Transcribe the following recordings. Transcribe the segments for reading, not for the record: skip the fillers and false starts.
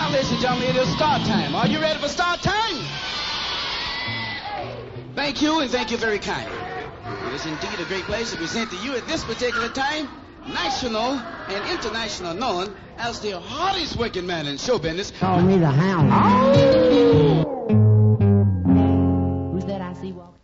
ladies and gentlemen, it is start time. Are you ready for start time? Thank you, and thank you very kindly. It is indeed a great pleasure to present to you at this particular time, national and international known as the hardest working man in show business. Call me the Hound. Oh! Who's that I see walking?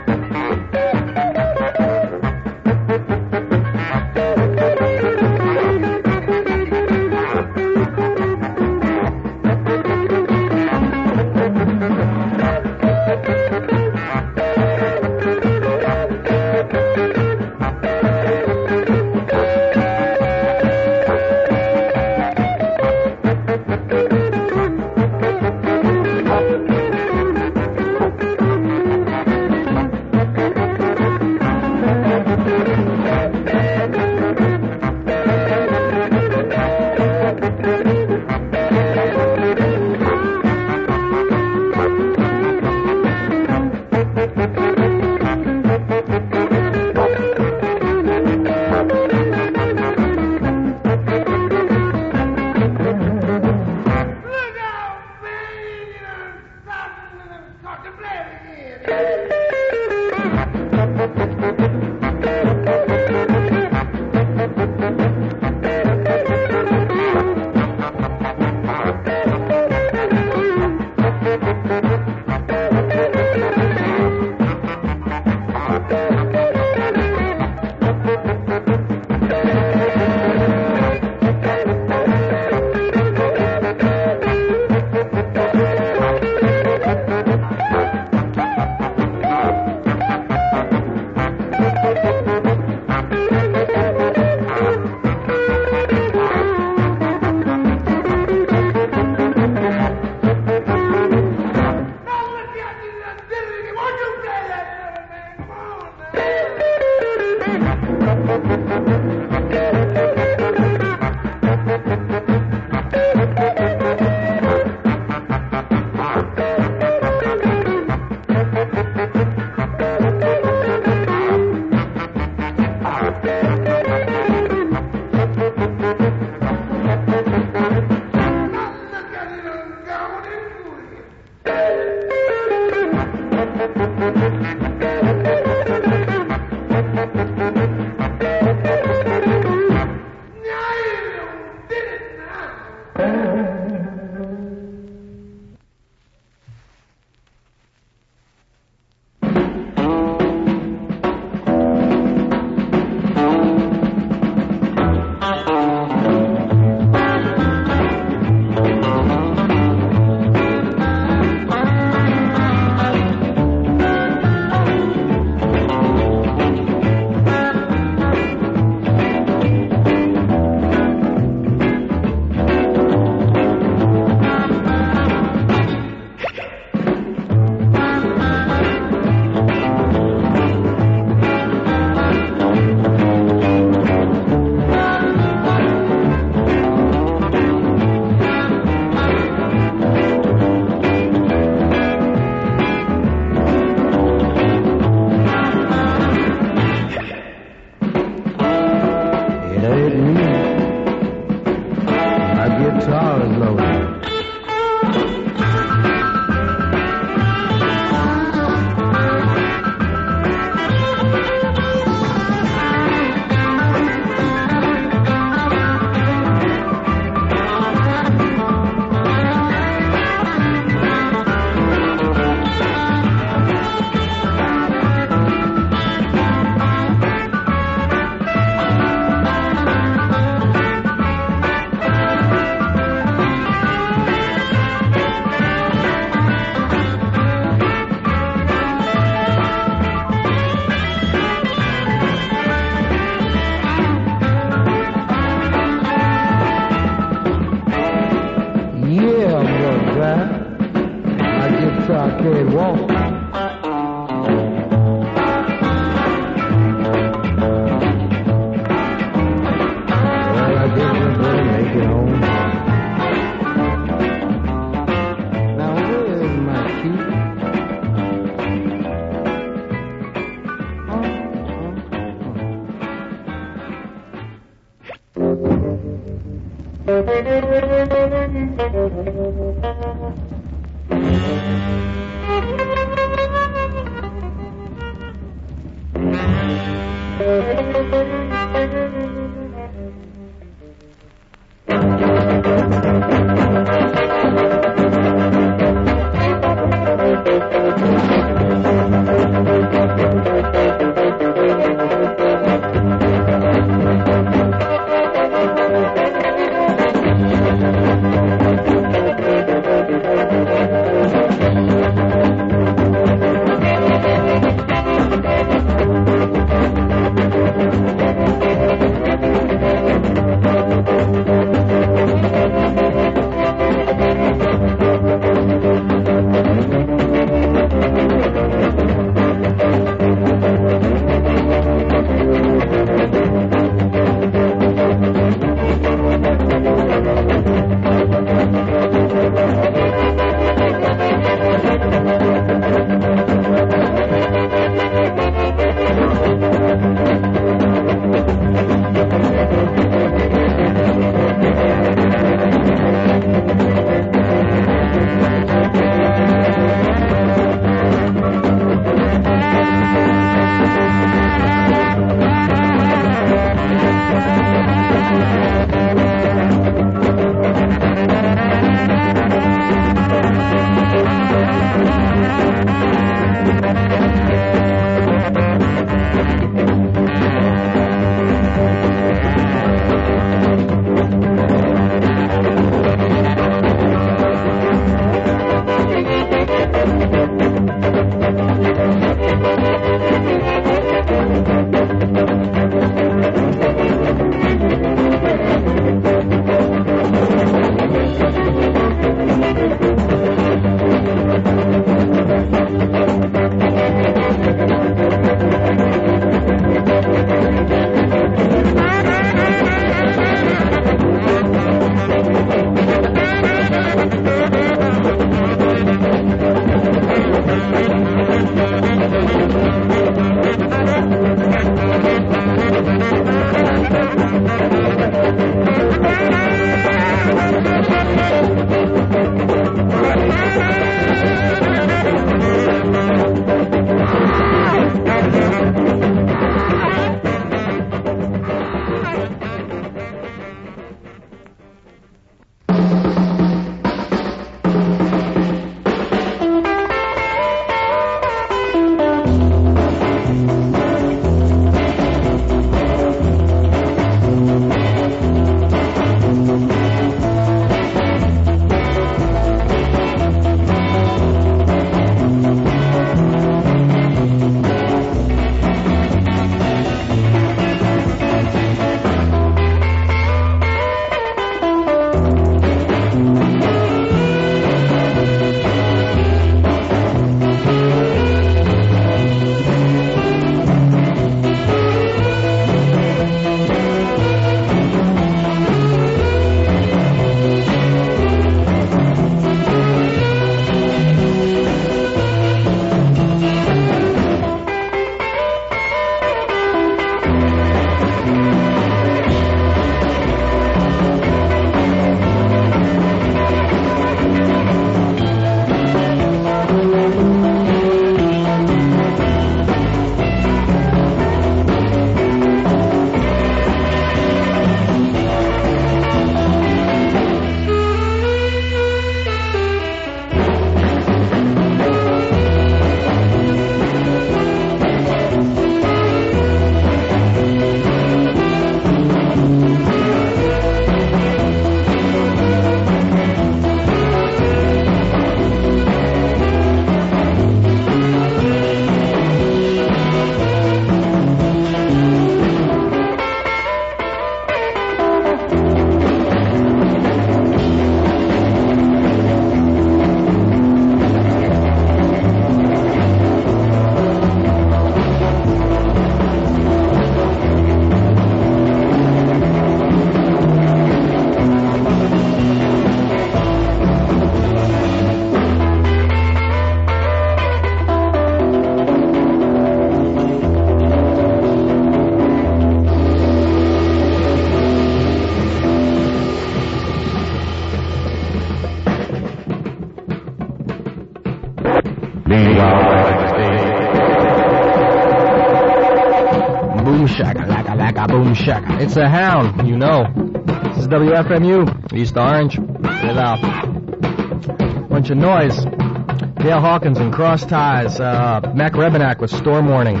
boom shaka, laka boom shaka. It's a hound, you know. This is WFMU, East Orange. Get it out. Bunch of noise. Dale Hawkins and Cross Ties. Mac Rebenak with Storm Warning.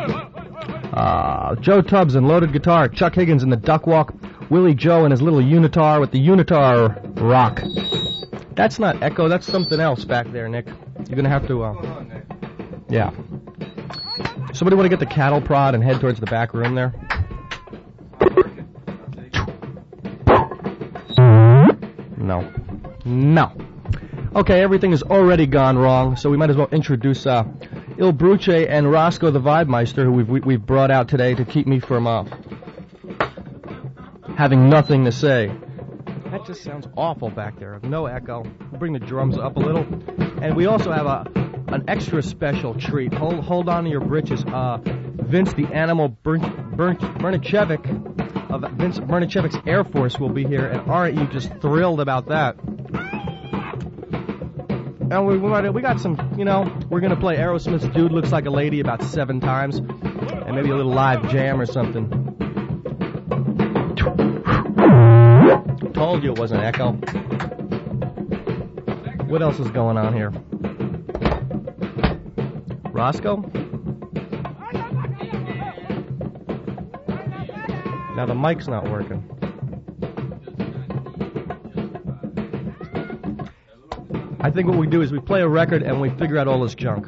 Joe Tubbs and Loaded Guitar. Chuck Higgins and the Duck Walk. Willie Joe and his little unitar with the Unitar Rock. That's not Echo, that's something else back there, Nick. You're going to have to... yeah. Somebody want to get the cattle prod and head towards the back room there? No. Okay, everything has already gone wrong, so we might as well introduce Il Bruce and Roscoe the Vibe Meister, who we've brought out today to keep me from having nothing to say. That just sounds awful back there. No echo. We'll bring the drums up a little. And we also have an extra special treat. Hold on to your britches. Vince the Animal Bernicevic of Vince Bernicevic's Air Force will be here. And aren't you just thrilled about that? And we got some, we're going to play Aerosmith's Dude Looks Like a Lady about 7 times. And maybe a little live jam or something. Told you it wasn't echo. What else is going on here? Roscoe? Now the mic's not working. I think what we do is we play a record and we figure out all this junk.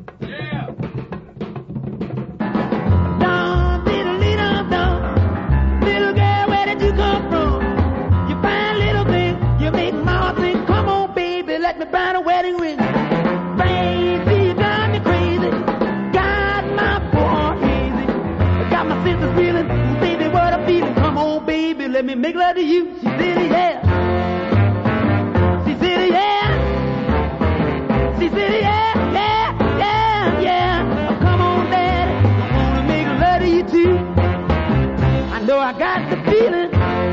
About a wedding ring, baby, you got me crazy. Got my poor heart hazy. Got my sisters feeling, baby, what I'm feeling. Come on, baby, let me make love to you. She said, yeah. She said, yeah. She said, yeah, yeah, yeah, yeah. Oh, come on, daddy, I wanna make love to you too. I know I got the feeling.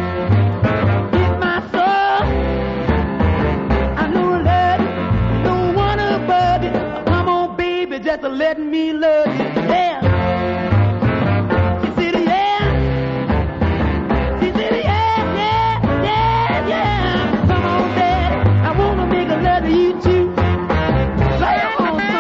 Just to let me love you, yeah. She said, yeah. She said, yeah, yeah, yeah, yeah. Come on, daddy, I wanna make a love to you too. Play on,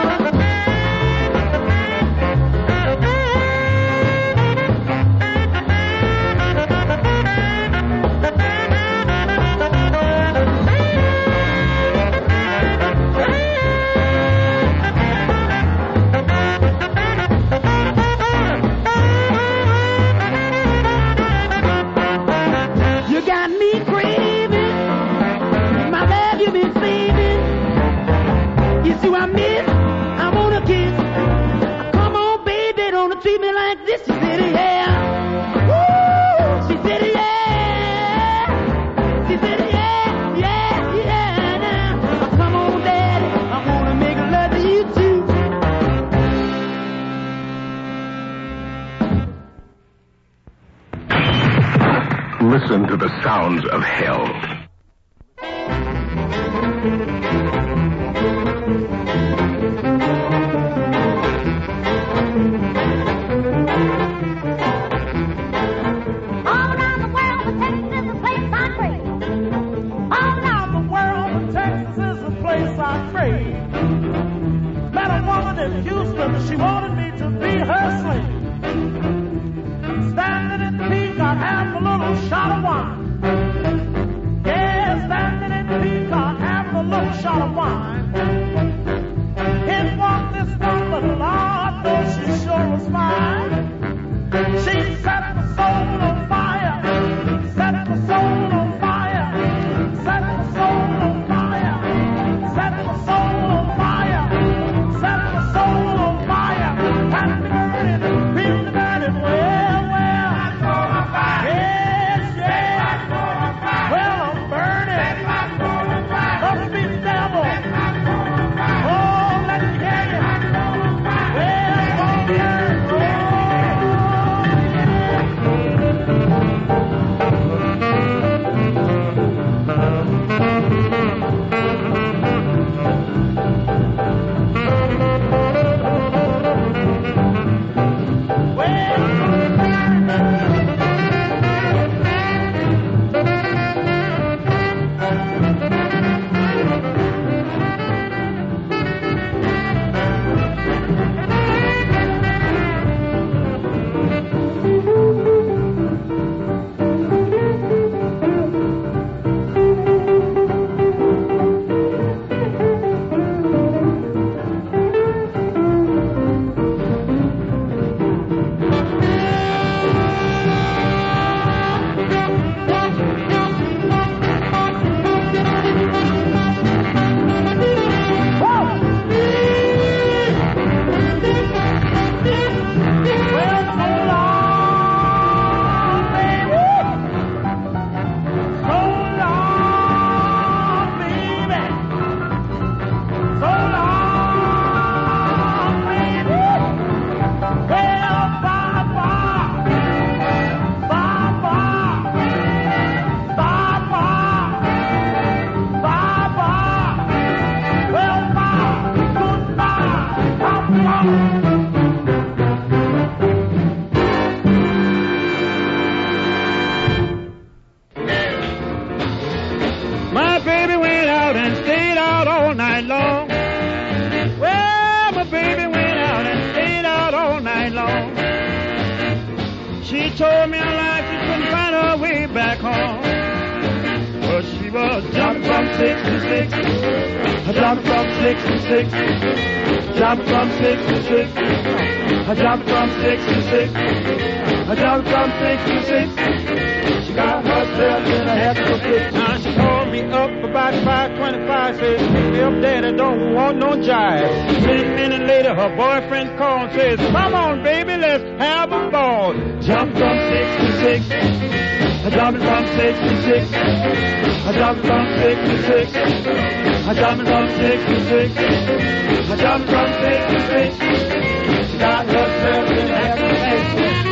I miss, I wanna kiss. Come on, baby, don't treat me like this. She said, yeah. Woo! She said, yeah. She said, yeah, yeah, yeah. Now, come on, daddy, I wanna make love to you too. Listen to the sounds of hell. Houston, she wanted me to be her slave. Standing at the peak, I had a little shot of wine. Gave night long. She told me a lie, she couldn't find her way back home. But she was jumping from 6 to 6, jumping from 6 to 6, jumping from 6 to 6, jumping from 6 to 6, jumping from 6 to 6. She got herself in a hefty fix. Now she called me up about 5:25, says, if daddy don't want no jive. 10 minutes later, her boyfriend called and says, come on, baby, let's have a ball. Jump from 6 to 6, jumping from 6 to 6, jumping from 6 to 6, jumping from 6 to 6, jumping from 6 to 6. She got herself in a hefty fix.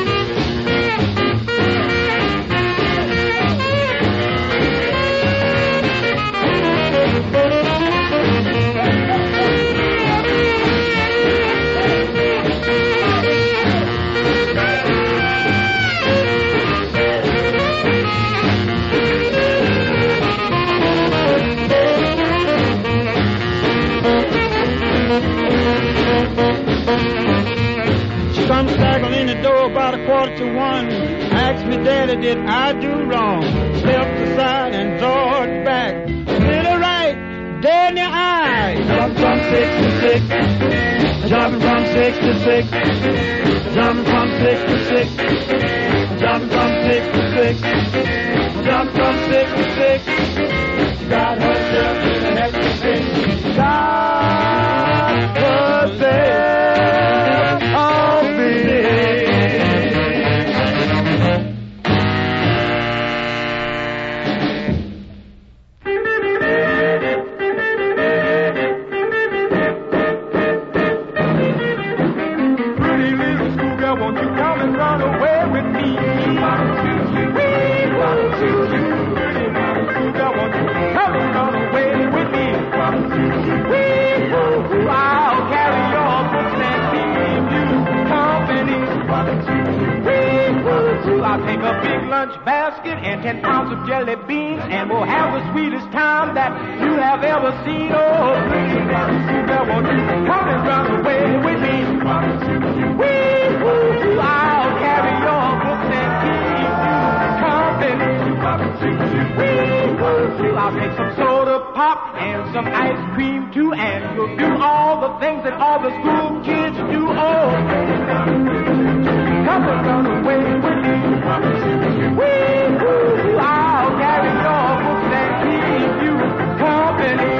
Come staggering in the door about 1:45. Asked me, Daddy, did I do wrong? Stepped aside and drawed back. Little right, dead in your eyes. Jumping from 6 to 6, jumping from 6 to 6, jumping from 6 to 6, jumping from 6 to 6, jumping from 6 to 6. She got herself in a hectic fix. Got herself. I'll take a big lunch basket and 10 pounds of jelly beans, and we'll have the sweetest time that you have ever seen. Oh, pretty girl, won't you come and run away with me? Wee-hoo, I'll carry your books and keep you company. Wee-hoo, I'll take some soda pop and some ice cream too, and you'll do all the things that all the school kids do. Oh, come and run away with me. Wee-hoo, I'll carry your books and keep you company.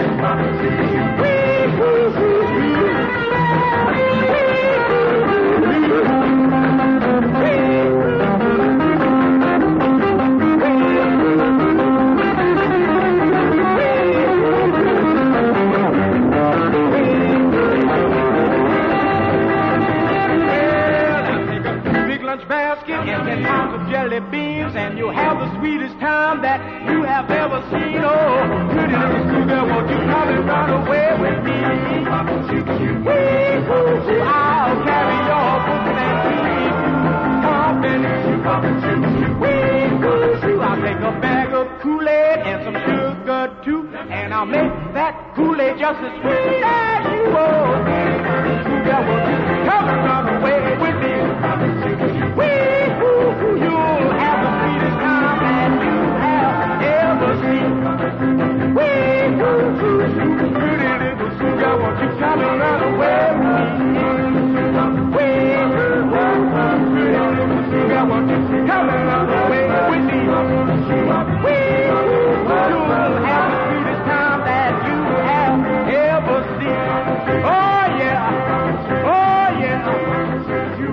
Basket and 10 pounds of jelly beans, and you'll have the sweetest time that you have ever seen. Oh, pretty little sugar, won't you come and run away with me? Wee-hoo, I'll carry your books and keep you company. Wee-hoo, I'll take a bag of Kool-Aid and some sugar too, and I'll make that Kool-Aid just as sweet as you. Oh, sugar, won't you come and run away with me? Wee-hoo, you'll have the sweetest time that you have ever seen. Wee-hoo, pretty little sugar, won't you come and run away with me? Wee-hoo, pretty little sugar, won't you come and run away with me? Wee-hoo, you'll have the sweetest time that you have ever seen. Oh yeah, oh yeah.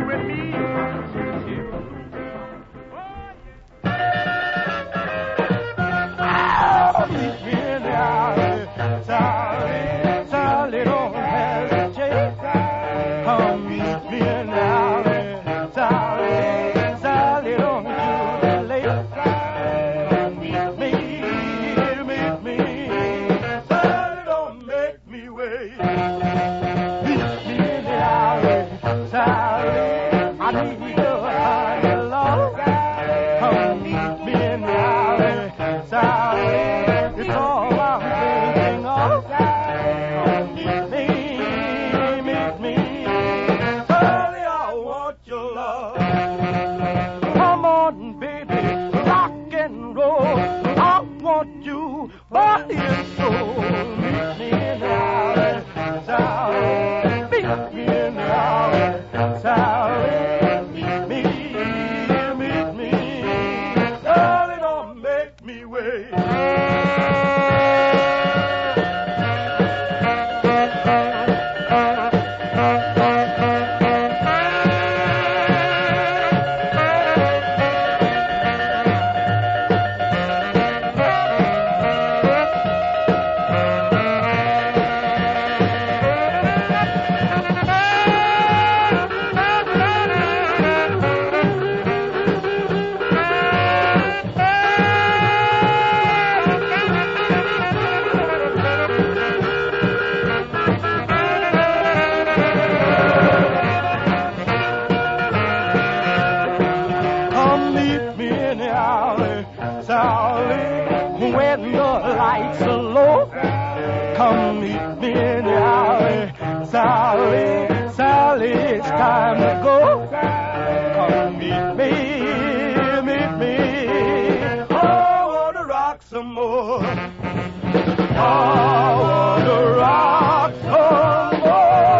want your love. Come on, baby, rock and roll. I want you, body and soul. Meet me in the alley, Sally. Meet me in the alley, Sally. Meet me. Darling, don't make me wait. Come meet me in the alley, Sally, Sally, it's time to go. Come meet me. Oh, I wanna rock some more. I wanna rock some more.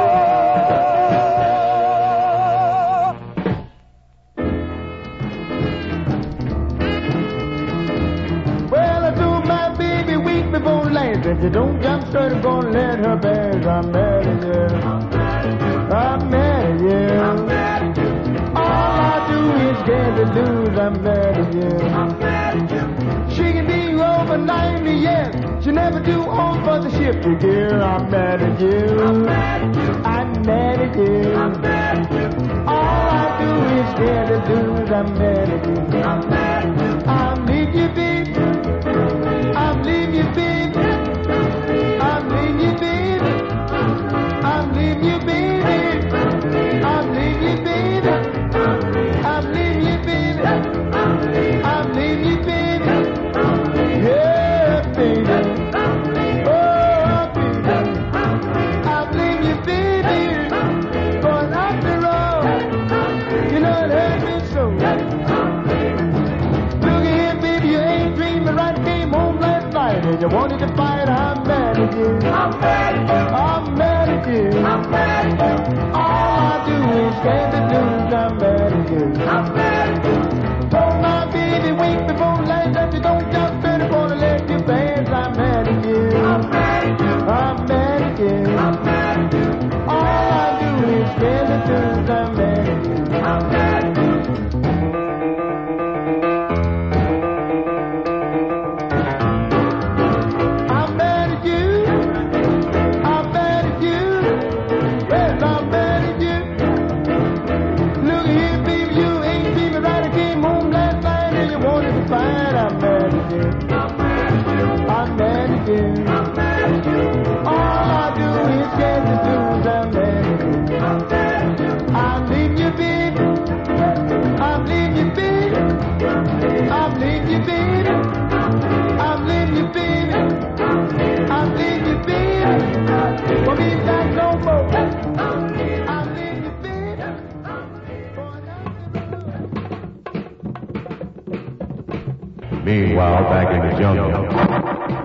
Well, I do my baby week before last. If you don't jump straight, I'm gonna let her pass. I'm mad at you. I'm mad at you. All I do is get the lose. I'm mad at you. She can be over 90 years. She never do all for the ship to gear. I'm mad at you. I'm mad at you. All I do is get the lose. I'm mad at you. I'm leaving you, baby. I'm leaving you, baby. I'm leaving you, baby. I'm leaving you, baby. I'm leaving you, baby. I'm leaving you, baby. I'm leaving you, baby. Yeah, baby. Oh, baby. I'm leaving you, baby. But after all, you know it hurt me so. Look here, baby, you ain't dreaming right. Came home last night and you wanted to fight. I'm mad at you. I'm mad at you. I'm mad at you. I'm mad at you. All I do is get the news. I'm mad at you. I'm mad at you. Told my baby week before last that you don't jump better gonna let you pass. I'm mad at you. I'm mad at you. I'm mad at you. I'm mad at you. All I do is get the news. I'm mad at you. I'm mad at you. I'm mad at you. I'm mad at you. Yes, I'm mad at you. Look here, baby, you ain't feeling right. I came home last night and you wanted to fight. I'm mad at you. I'm mad at you. I'm mad at you. All I do is get the news. I'm mad at you. I'm mad at you. I'm leaving you, baby. I'm leaving you, baby. I'm leaving you, baby. I'm leaving you, baby. I'm leaving you, baby. For me, that's no more. I'm leaving you, baby. Meanwhile, back in the jungle.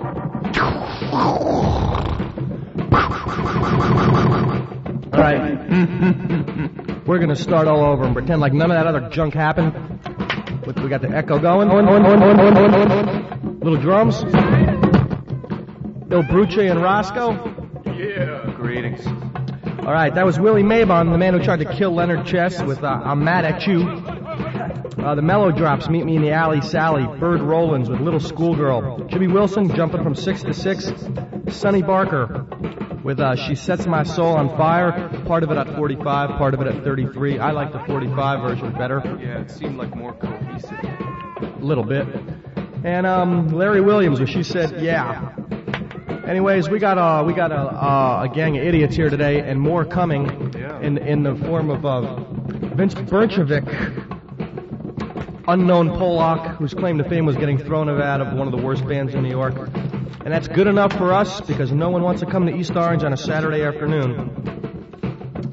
All right. We're going to start all over and pretend like none of that other junk happened. We got the echo going. Little drums. Bill Bruce and Roscoe. Yeah. Greetings. All right, that was Willie Mabon, the man who tried to kill Leonard Chess with I'm Mad at You. The Mellow Drops, Meet Me in the Alley, Sally. Bird Rowlands with Little Schoolgirl. Jimmy Wilson, Jumping from 6 to 6. Sonny Barker with She Sets My Soul on Fire. Part of it at 45, part of it at 33. I like the 45 version better. Yeah, it seemed like more cohesive. A little bit. And Larry Williams, where She Said Yeah. Anyways, we got a gang of idiots here today, and more coming in the form of Vince Berchovic, unknown Polak, whose claim to fame was getting thrown out of one of the worst bands in New York. And that's good enough for us because no one wants to come to East Orange on a Saturday afternoon.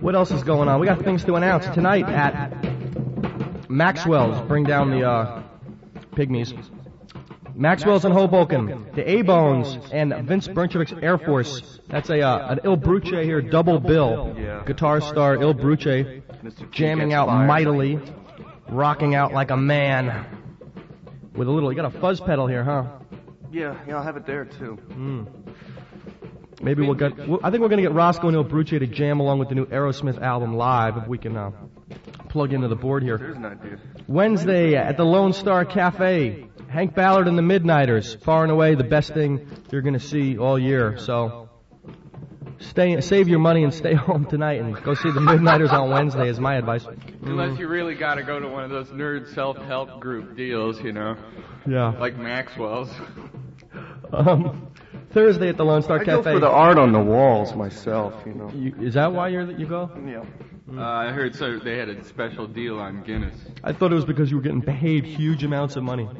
What else is going on? We got things to announce tonight at Maxwell's. Bring down the pygmies. Maxwell's in Hoboken. The A-Bones and Vince Bernchevic's Air Force. That's an Il Bruce here, double bill. Yeah. Guitar star Il Bruce jamming out mightily, rocking out like a man. With a little, you got a fuzz pedal here, huh? Yeah, I'll have it there too. Maybe I think we're going to get Roscoe and Il Bruce to jam along with the new Aerosmith album live if we can plug into the board here. There's an idea. Wednesday at the Lone Star Cafe, Hank Ballard and the Midnighters, far and away the best thing you're going to see all year. So save your money and stay home tonight and go see the Midnighters on Wednesday is my advice. Unless you really got to go to one of those nerd self-help group deals, you know. Yeah. Like Maxwell's. Thursday at the Lone Star I Cafe. go for the art on the walls myself, you know. Is that why you go? Yeah. I heard they had a special deal on Guinness. I thought it was because you were getting paid huge amounts of money.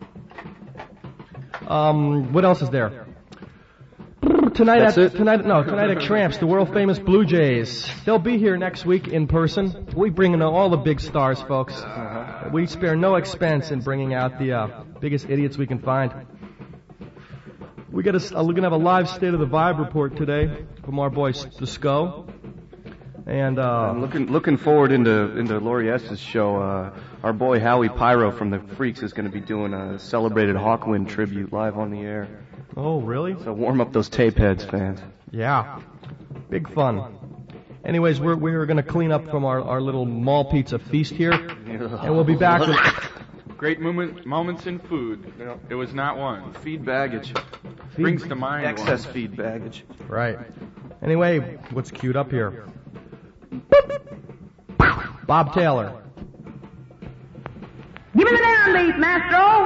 What else is there? Tonight at Tramps, the world famous Blue Jays. They'll be here next week in person. We bring in all the big stars, folks. We spare no expense in bringing out the biggest idiots we can find. We're gonna have a live State of the Vibe report today from our boy the Sco. And I'm looking forward into Laurie S.'s show. Our boy Howie Pyro from the Freaks is going to be doing a celebrated Hawkwind tribute live on the air. Oh, really? So warm up those tape heads, fans. Yeah, big fun. Anyways, we're going to clean up from our little mall pizza feast here, and we'll be back with Great moments in food. It was not one. Feed baggage. Brings to mind excess one. feed baggage. Right. Anyway, what's queued up here? Bob Taylor. Give me the downbeat, Maestro.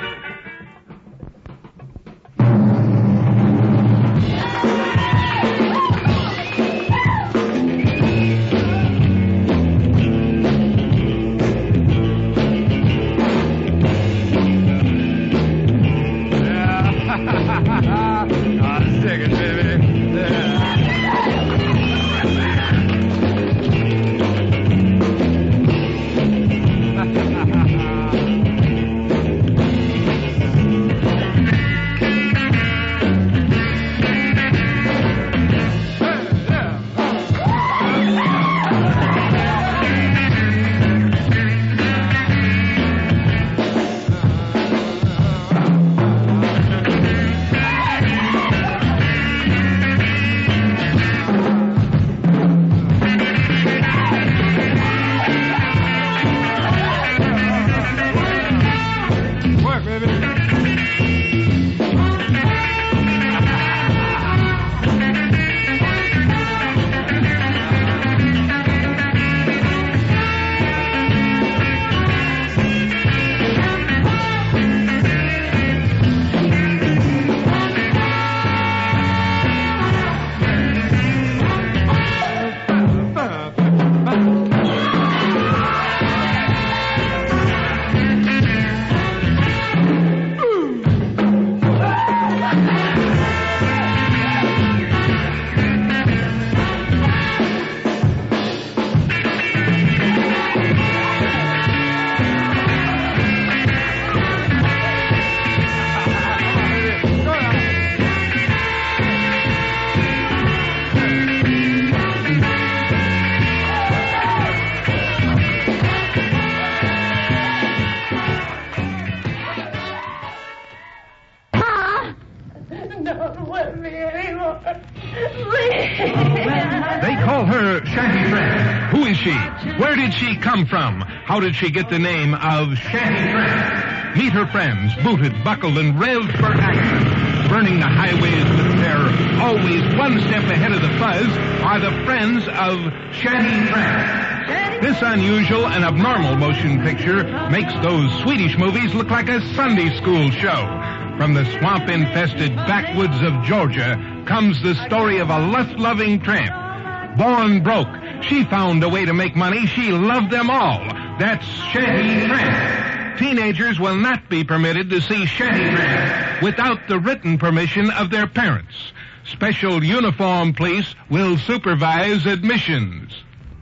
Where did she come from? How did she get the name of Shanty Tramp? Meet her friends, booted, buckled, and revved for action. Burning the highways with terror, always one step ahead of the fuzz, are the friends of Shanty Tramp. This unusual and abnormal motion picture makes those Swedish movies look like a Sunday school show. From the swamp-infested backwoods of Georgia comes the story of a lust-loving tramp. Born broke, she found a way to make money. She loved them all. That's Shanty Tramp. Teenagers will not be permitted to see Shanty Tramp without the written permission of their parents. Special uniformed police will supervise admissions.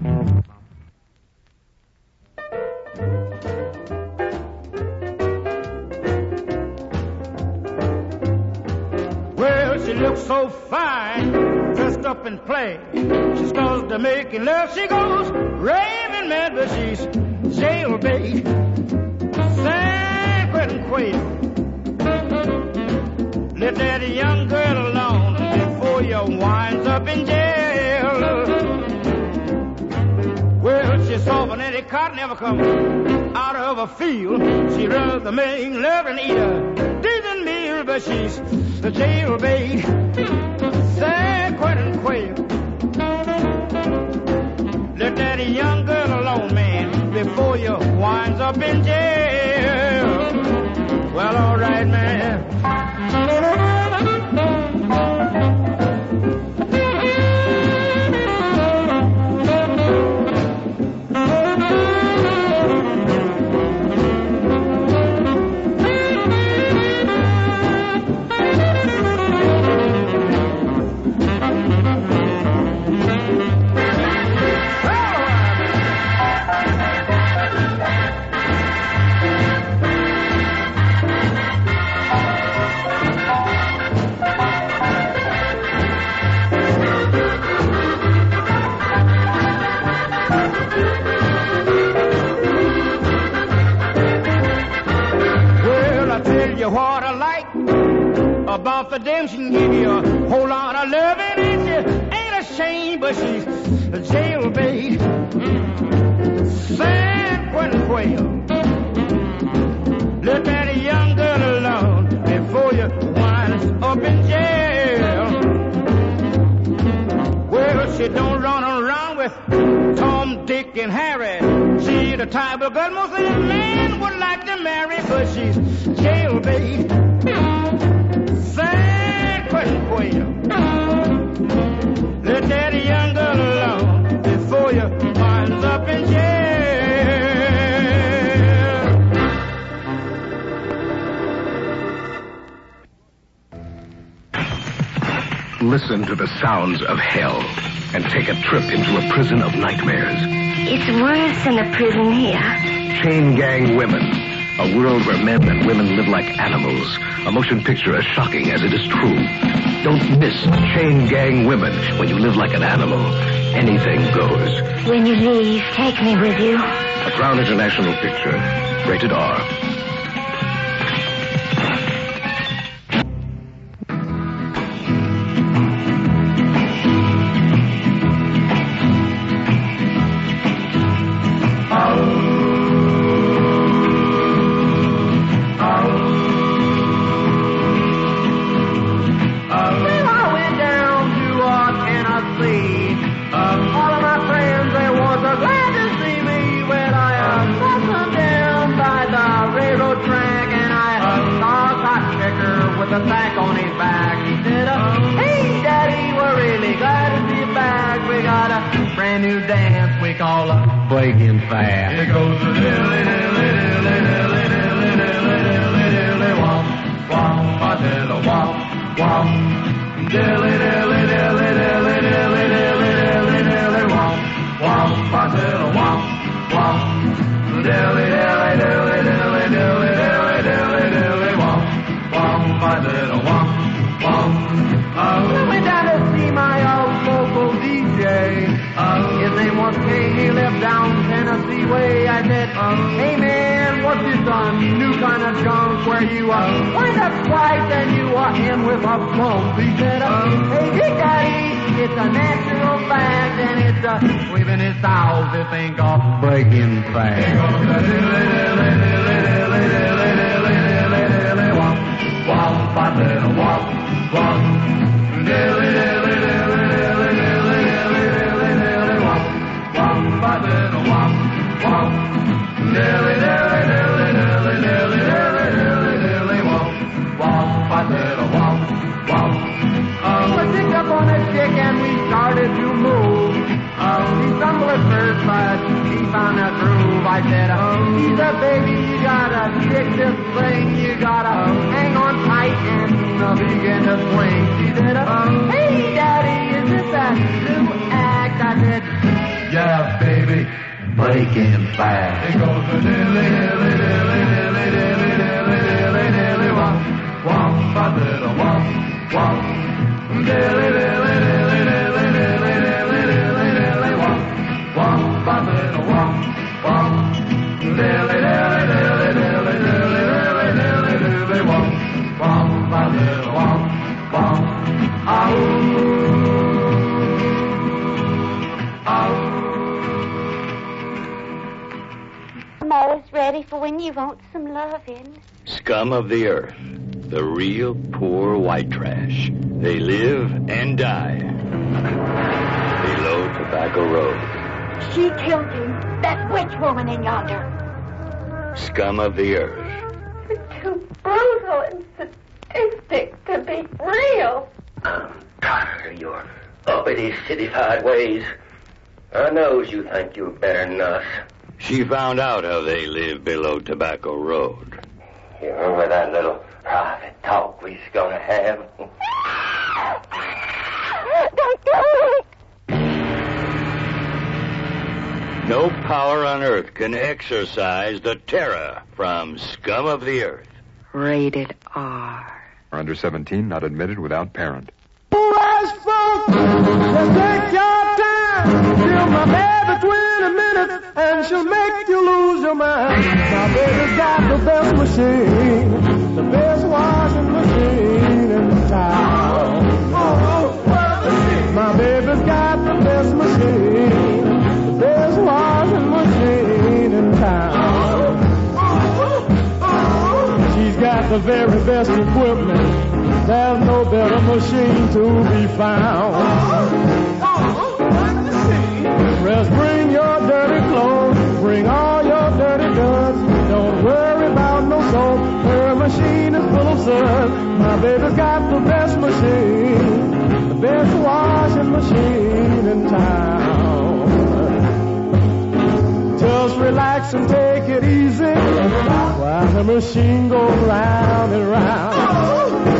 Well, she looks so fine, dressed up in play. She starts to making love, she goes raving mad, but she's jailbait, San Quentin Quail. Let that young girl alone before you winds up in jail. Well, she's soft and any cotton never come out of a field. She loves to make love and eat a decent meal, but she's a jailbait, San Quentin Quail. Let that young girl alone, man, before you winds up in jail. Well, all right, man. What I like about the dame, she can give you a whole lot of loving, and she ain't ashamed, but she's a jailbait, San Quentin Quail. Let that young girl alone before you wind up in jail. Well, she don't run around with Tom, Dick, and Harry. She's the type of girl most of the men would like to marry, but she's jailbait, San Quentin Quail. Let that young girl alone before you winds up in jail. Listen to the sounds of hell and take a trip into a prison of nightmares. It's worse than a prison here. Chain Gang Women. A world where men and women live like animals. A motion picture as shocking as it is true. Don't miss Chain Gang Women. When you live like an animal, anything goes. When you leave, take me with you. A Crown International picture. Rated R. The sack on his back. He said, hey, Daddy, we're really glad to see you back. We got a brand new dance we call a breaking fast. It goes a dilly, dilly, dilly, dilly, dilly, dilly, dilly, womp, womp, a diddle, womp, womp. Dilly, dilly, dilly, dilly, dilly, dilly, dilly, dilly, womp, womp, a diddle, womp, womp. Dilly, dilly, dilly, dilly, dilly, dilly, dilly, dilly, womp. My little womp, womp. I went down to see my old local DJ. His name was King, he lived down Tennessee way. I said, hey man, what's this new kind of junk where you wind up twice and you are in with a bump? He said, hey Big Daddy, it's a natural fact and it's weaving his styles, this thing called breaking fast. Womp, a little womp, womp. Dilly, dilly, dilly, dilly, dilly, dilly, dilly, dilly, womp, womp, a little womp, womp. Dilly, dilly, dilly, dilly, dilly, dilly, dilly, dilly, womp, womp, a little womp, womp. We picked up on a chick and we started to move. He stumbled at first, but he found a groove. I said, he's a baby, you gotta kick this thing, you gotta hang on tight and begin to swing. She said, hey, Daddy, is this a new act? I said, Yeah, baby. Breaking fast. It goes a dilly, dilly, dilly, dilly, dilly, dilly, dilly, dilly, womp, womp, a little womp, womp. Dilly, dilly, dilly, dilly, dilly, dilly, dilly, dilly, womp, womp, a little womp, womp. Dilly, dilly, dilly, dilly, dilly, dilly, dilly, dilly, womp, womp, a little womp, womp. I'm always ready for when you want some loving. Scum of the earth. The real poor white trash. They live and die below Tobacco Road. She killed him. That witch woman in yonder. Scum of the earth. Too brutal and sadistic to be real. I'm tired of your uppity, city-fied ways. I knows you think you're better than us. She found out how they live below Tobacco Road. You remember that little private talk we was gonna have? Don't do it! No power on earth can exorcise the terror from Scum of the earth. Rated R. Under 17, not admitted without parent. Rise, folks, let's take your time. Give my baby 20 minutes, and she'll make you lose your mind. My baby's got the best machine, the best washing machine in town. My baby's got the best machine, the best washing machine in town. She's got the very best equipment. There's no better machine to be found. Just bring your dirty clothes, bring all your dirty goods. Don't worry about no soap, her machine is full of suds. My baby's got the best machine, the best washing machine in town. Just relax and take it easy while the machine goes round and round.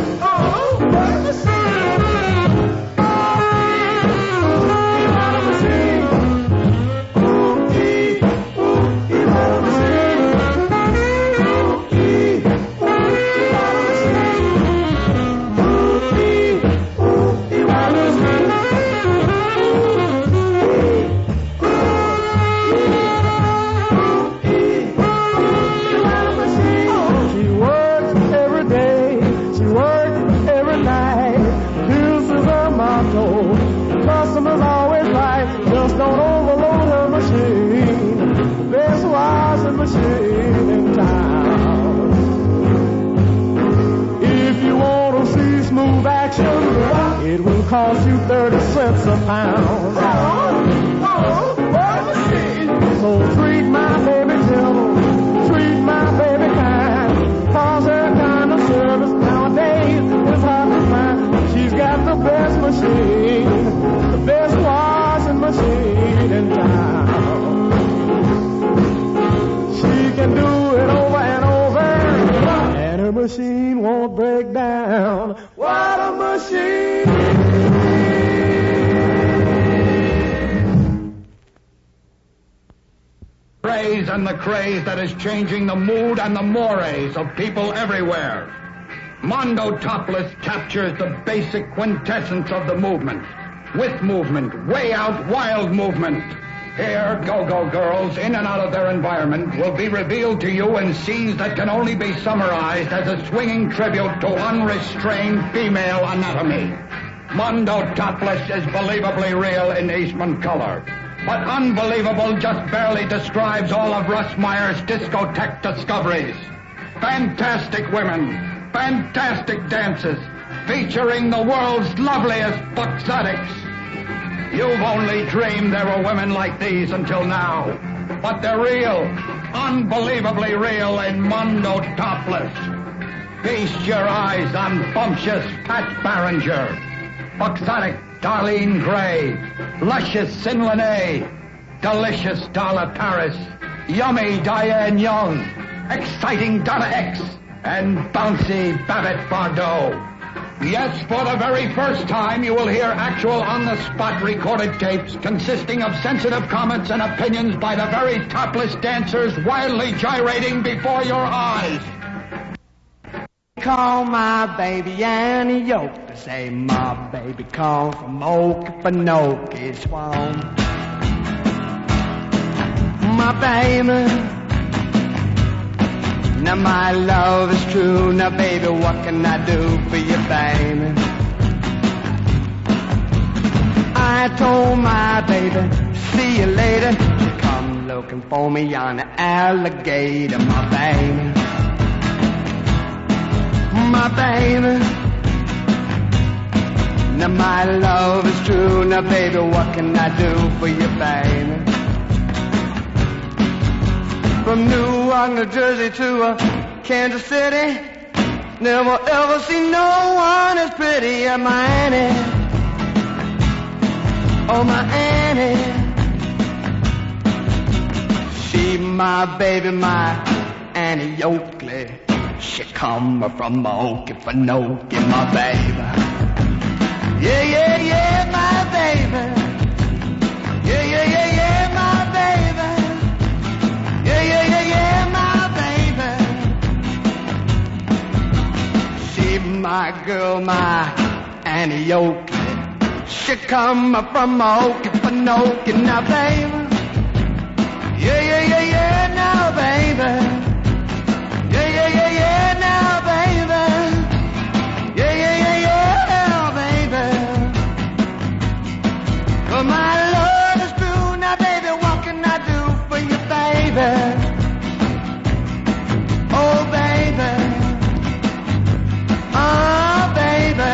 It will cost you 30 cents a pound. So treat my baby gentle, treat my baby kind. Cause her kind of service nowadays is hard to find. She's got the best machine, the best washing machine in town. She can do it over and over, and her machine won't break down. What a machine! Craze and the craze that is changing the mood and the mores of people everywhere. Mondo Topless captures the basic quintessence of the movement. With movement, way out wild movement. Here, go-go girls, in and out of their environment, will be revealed to you in scenes that can only be summarized as a swinging tribute to unrestrained female anatomy. Mondo Topless is believably real in Eastman color. But unbelievable just barely describes all of Russ Meyer's discotheque discoveries. Fantastic women, fantastic dances, featuring the world's loveliest buxotics. You've only dreamed there were women like these until now. But they're real, unbelievably real in Mondo Topless. Feast your eyes on bumptious Pat Barringer, buxotic Darlene Gray, luscious Sin Lene, delicious Darla Paris, yummy Diane Young, exciting Donna X, and bouncy Babette Bardot. Yes, for the very first time, you will hear actual on-the-spot recorded tapes consisting of sensitive comments and opinions by the very topless dancers wildly gyrating before your eyes. Call my baby Annie Yoke to say my baby come from Okefenokee Swamp. My baby, now my love is true. Now baby, what can I do for you, baby? I told my baby, see you later. She come looking for me on the alligator, my baby. My baby, now my love is true. Now baby, what can I do for you, baby? From Newark, New Jersey to Kansas City, never ever seen no one as pretty as my Annie. Oh, my Annie. She my baby, my Annie Oakley. She come from Okefenokee, my baby. Yeah, yeah, yeah, my baby. Yeah, yeah, yeah, yeah, my baby. Yeah, yeah, yeah, yeah, my baby. She my girl, my Annie Oakley. She come from Okefenokee, now, baby. Yeah, yeah, yeah, yeah, now, baby. Yeah, yeah, yeah, yeah, now, baby. Yeah, yeah, yeah, yeah, now, baby. Well, my love is true, now, baby, what can I do for you, baby? Oh, baby. Oh, baby.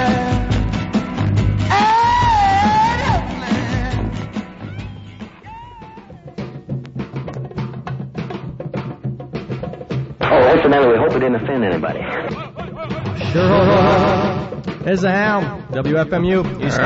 Oh, incidentally, we hope we didn't offend anybody. Sure. There's the Hound, WFMU, East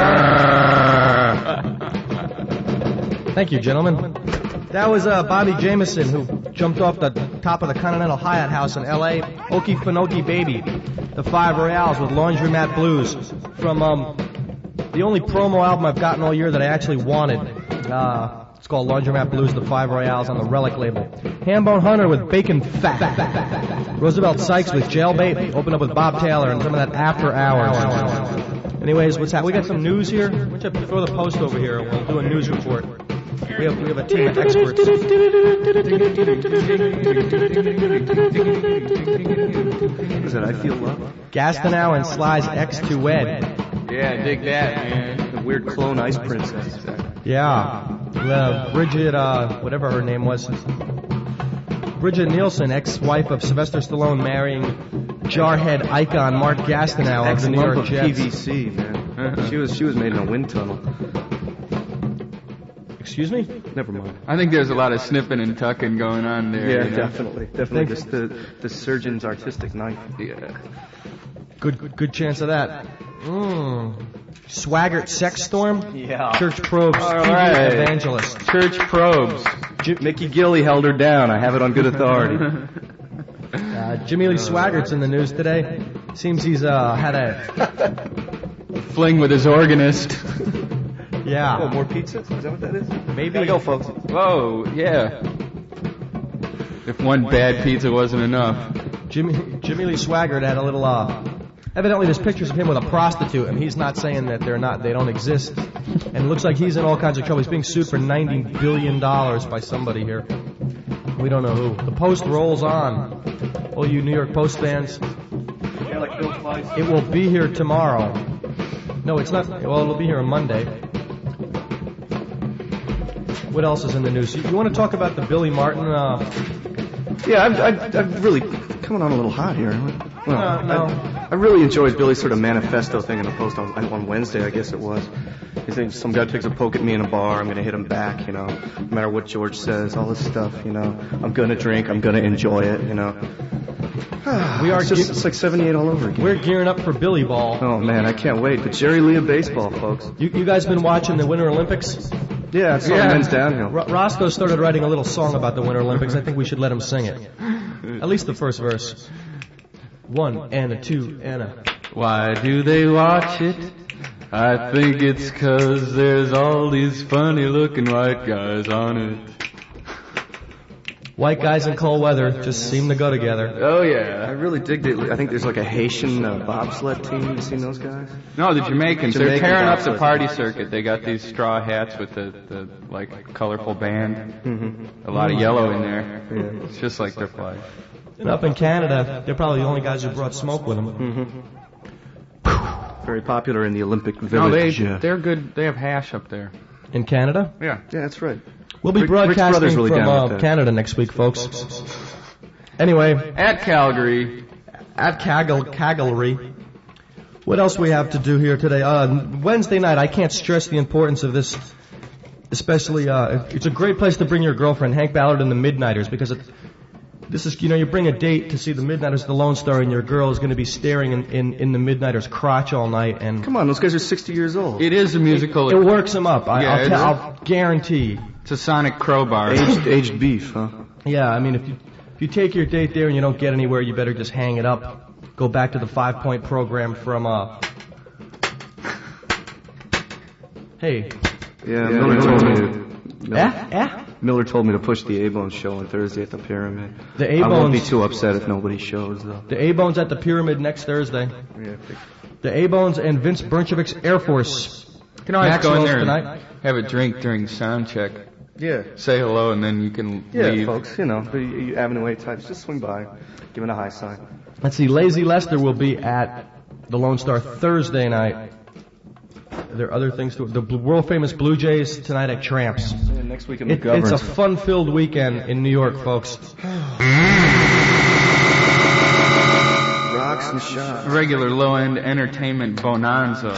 Orange. Thank you, gentlemen. That was Bobby Jameson, who jumped off the top of the Continental Hyatt House in L.A. Okefenokee Baby, the 5 Royales with Laundromat Blues, from the only promo album I've gotten all year that I actually wanted. It's called Laundromat Blues, the 5 Royales on the Relic label. Hambone Hunter with Bacon Fat. Roosevelt Sykes with Jailbait. Open up with Bob Taylor and some of that After Hours. Anyways, what's happening? We got some news here. Why don't you throw the post over here and we'll do a news report. We have a team of experts. Is it I Feel Love? Gastineau and Sly's X2Ed. Yeah, dig that, man. The weird clone Ice Princess. Yeah. Bridget, whatever her name was. Bridget Nielsen, ex-wife of Sylvester Stallone, marrying jarhead icon Mark Gastineau of the New York Jets. PVC, man. She was made in a wind tunnel. Excuse me? Never mind. I think there's a lot of snipping and tucking going on there. Yeah, you know? definitely. Just the surgeon's artistic knife. Yeah. Good chance of that. Swaggart Sex Storm? Yeah. Church Probes. All right. Evangelist. Church Probes. Mickey Gilley held her down. I have it on good authority. Jimmy Lee Swaggart's in the news today. Seems he's had a fling with his organist. Yeah. Oh, more pizza? Is that what that is? Maybe. Gotta go, folks. Whoa, yeah. If one bad pizza wasn't enough. Jimmy Lee Swaggart had a little, evidently there's pictures of him with a prostitute, and he's not saying that they don't exist. And it looks like he's in all kinds of trouble. He's being sued for $90 billion by somebody here. We don't know who. The Post rolls on. All you New York Post fans. Yeah, like Bill Fleiss. It will be here tomorrow. No, it's not. Well, it'll be here on Monday. What else is in the news? You want to talk about the Billy Martin? Yeah, I've really coming on a little hot here. Well, no. I really enjoyed Billy's sort of manifesto thing in the Post on Wednesday, I guess it was. He thinks some guy takes a poke at me in a bar, I'm going to hit him back, you know, no matter what George says, all this stuff, you know. I'm going to drink, I'm going to enjoy it, you know. It's like 78 all over again. We're gearing up for Billy Ball. Oh, man, I can't wait. The Jerry Lee of baseball, folks. You guys been watching the Winter Olympics? Yeah, it's on men's downhill. Roscoe started writing a little song about the Winter Olympics. I think we should let him sing it. At least the first verse. 1 and a 2 and a... Why do they watch it? I think it's 'cause there's all these funny looking white guys on it. White guys in cold weather just seem to go together. Oh yeah. I really dig it. I think there's like a Haitian bobsled team. You seen those guys? No, the Jamaicans. They're Jamaican tearing up the bobsled. party circuit. They got these straw hats with the like colorful band. Mm-hmm. A lot of yellow in there. Yeah. It's just like their flag. And up in Canada, they're probably the only guys who brought smoke with them. Mm-hmm. Very popular in the Olympic No, Village. they're good. They have hash up there. In Canada? Yeah. Yeah, that's right. We'll be Rick's broadcasting brother's really down with from that. Canada next week, folks. Anyway, At Calgary. at Calgary. What else we have to do here today? Wednesday night, I can't stress the importance of this, especially, it's a great place to bring your girlfriend, Hank Ballard and the Midnighters, because this is, you bring a date to see the Midnighters, the Lone Star, and your girl is going to be staring in the Midnighters' crotch all night. And Come on, those guys are 60 years old. It is a musical. it works them up. Yeah, I'll guarantee. It's a sonic crowbar. Aged beef, huh? Yeah, I mean, if you take your date there and you don't get anywhere, you better just hang it up. Go back to the 5-point program from, Hey. Yeah, Miller told me to... Eh? Miller told me to push the A-Bone show on Thursday at the Pyramid. The I won't be A-Bones, too upset if nobody shows, though. the A-Bones at the Pyramid next Thursday. Yeah, The A-Bones and Vince Bernchevik's Air Force. You can always go in there tonight. and have a drink during sound check. yeah. Say hello and then you can Yeah, leave. folks, you Avenue A types, just swing by, give it a high sign. Let's see, Lazy Lester will be at the Lone Star Thursday night. There are other things to the world-famous Blue Jays tonight at Tramps. Yeah, next week in It's McGovern's. a fun-filled weekend in New York, folks. Rocks and shots. Regular low-end entertainment bonanza.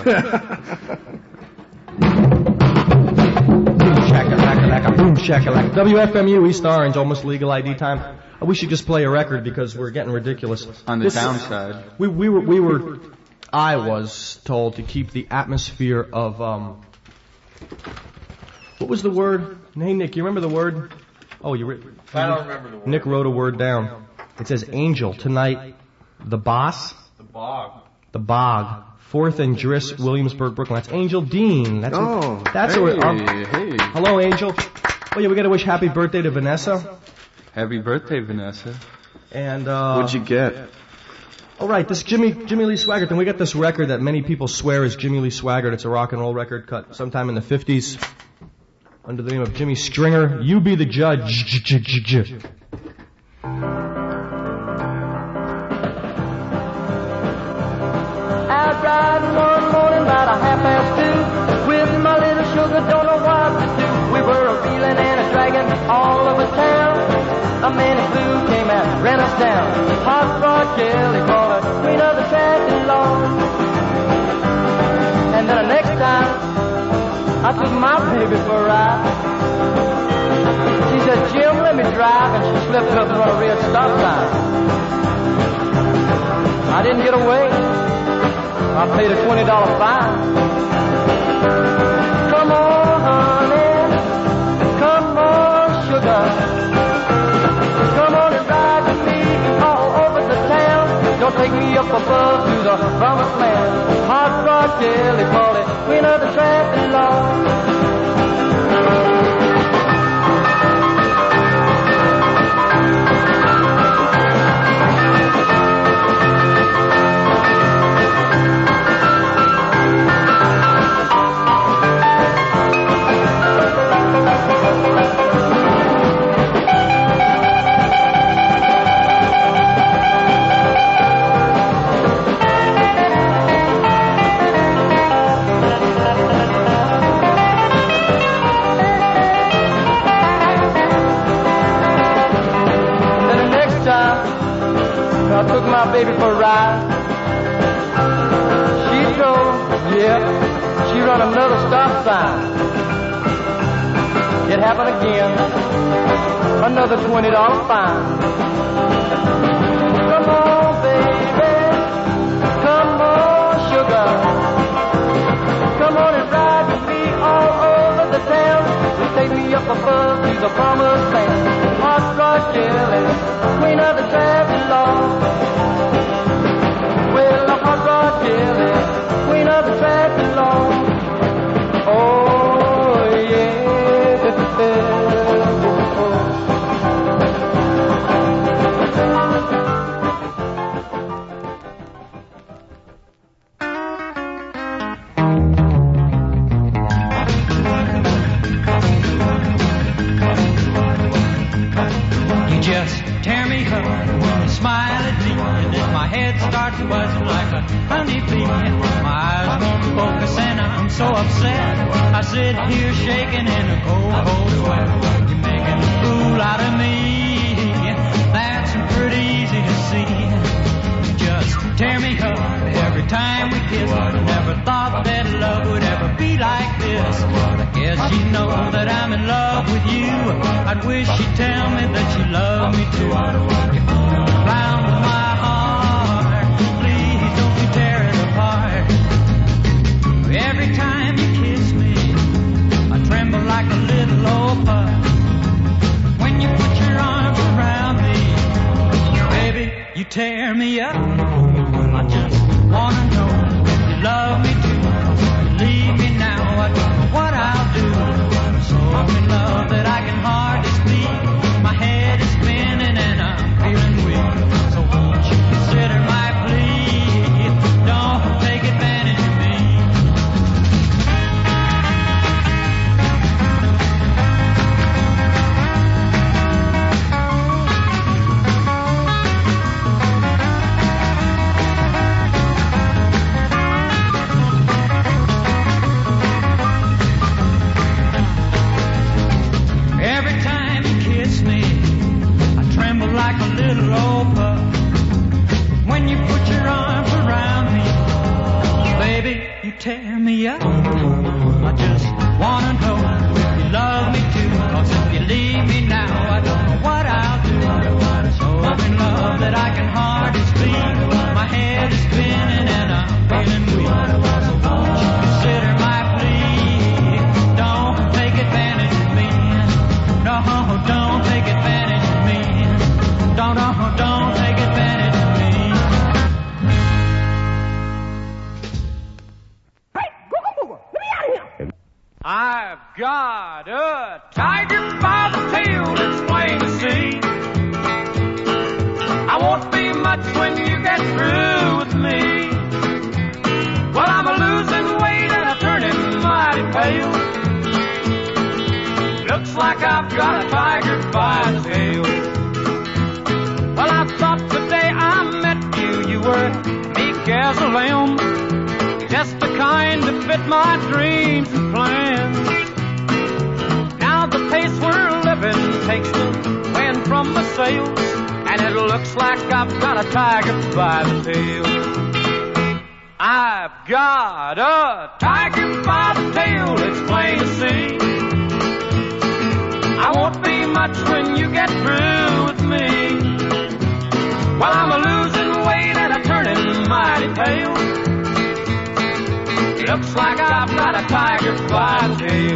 Boom shakalaka, boom shakalaka. WFMU East Orange, almost legal ID time. We should just play a record because we're getting ridiculous. On the downside. I was told to keep the atmosphere of, what was the word? Hey, Nick, you remember the word? Oh, I don't remember the word. Nick wrote a word down. It says angel. Tonight, the boss? The bog. The Bog. 4th and Driss, Williamsburg, Brooklyn. That's Angel Dean. That's Hey. Hello, Angel. Oh, yeah, we got to wish happy birthday to Vanessa. Happy birthday, Vanessa. And, What'd you get? all right, this Jimmy Lee Swaggart. And we got this record that many people swear is Jimmy Lee Swaggart. It's a rock and roll record cut sometime in the 50s under the name of Jimmy Stringer. You be the judge. Out riding one morning about 2:30 with my little sugar, don't know what to do. We were a reeling and a dragging all over town. A man in blue came out, ran us down. Hot rod jelly called her queen of the traffic law. And then the next time I took my baby for a ride. She said, Jim, let me drive, and she slipped up on a red stop sign. I didn't get away. I paid a $20 fine. Come on, honey. Come on, sugar. Come on and ride with me all over the town. Don't take me up above to the promised land. Hot rod jelly, call it queen of the traffic law. I took my baby for a ride. She drove, she run another stop sign. It happened again, another $20 fine. Come on, baby, come on, sugar. Come on and ride with me all over the town. You take me up above to the promised land. Hot rod jelly, queen of the traffic law. Well, the hot rod jelly. just tear me up when you smile at me, and then my head starts buzzing like a honeybee. My eyes won't focus and I'm so upset. I sit here shaking in a cold, cold sweat. You're making a fool out of me. That's pretty easy to see. You just tear me up every time we kiss. I never thought that love would ever be like this. I guess you know that I'm in love with you. I'd wish you'd tell me that you love me too. You round my heart, please don't you tear it apart. Every time you kiss me, I tremble like a little old pup. When you put your arms around me, baby, you tear me up. I just wanna know if you love me too. Leave me now, I don't know what I'll do. So I'm in love that I can hardly speak. My head is spinning and I'm feeling weak. So won't you consider my plea? Don't take advantage of me. Every time you kiss me, I tremble like a little old pup. When you put your arms around me, baby, you tear me up. I just wanna know if you love me too. 'Cause if you leave me now, I don't know what I'll do. So I'm in love that I can hardly speak. My head is spinning and I'm feeling weak. So won't you consider my plea? Don't take advantage of me. No, don't take advantage of me. Don't take advantage of me. Hey, go, let me out of here. I've got a tiger by the tail, it's plain to see. I won't be much when you get through with me. Well, I'm a losing weight and I'm turning mighty pale. Looks like I've got a tiger by the tail. Well, I thought the day I met you, you were meek as a lamb. Just the kind that fit my dreams and plans. Now the pace we're living takes the wind from my sails, and it looks like I've got a tiger by the tail. I've got a tiger by the tail, it's plain to see. I won't be much when you get through with me. Well, I'm a losing weight and I'm turning mighty pale. Looks like I've got a tiger by the tail.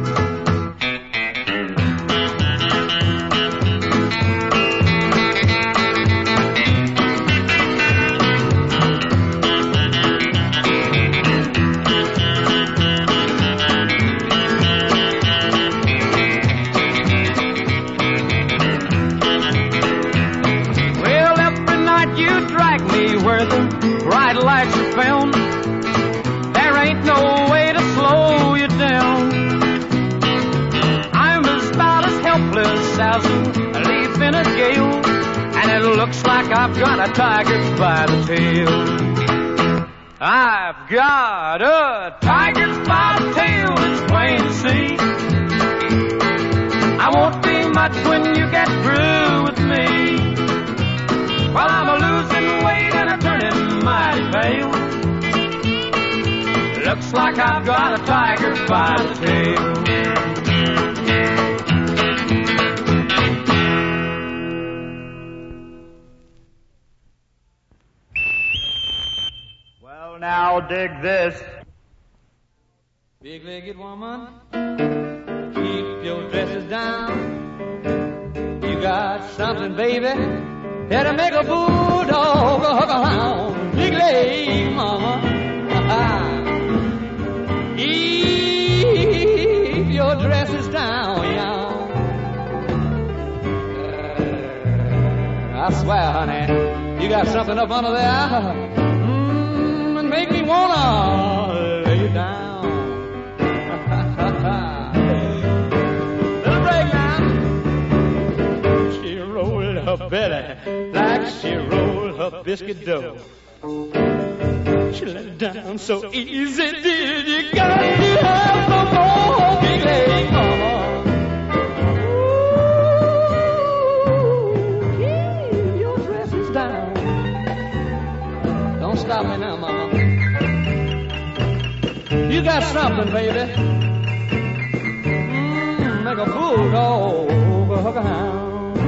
Where the bright lights are found, there ain't no way to slow you down. I'm about as helpless as a leaf in a gale, and it looks like I've got a tiger by the tail. I've got a tiger by the tail, it's plain to see. I won't be much when you get through with me. Well, I'm a losing weight and I'm turning mighty pale. Looks like I've got a tiger by the tail. Well, now dig this. Big-legged woman, keep your dresses down. You got something, baby, that'll make a bulldog hug around. Big-legged mama, keep your dresses down, y'all. I swear, honey, you got something up under there, and make me wanna lay you down. Little break now. She rolled her belly like she rolled her biscuit dough. She let it down so easy, did you? Got to have some more big leg, mama. Ooh, keep your dresses down. Don't stop me now, mama. You got something, baby. Make a bulldog hook a hound.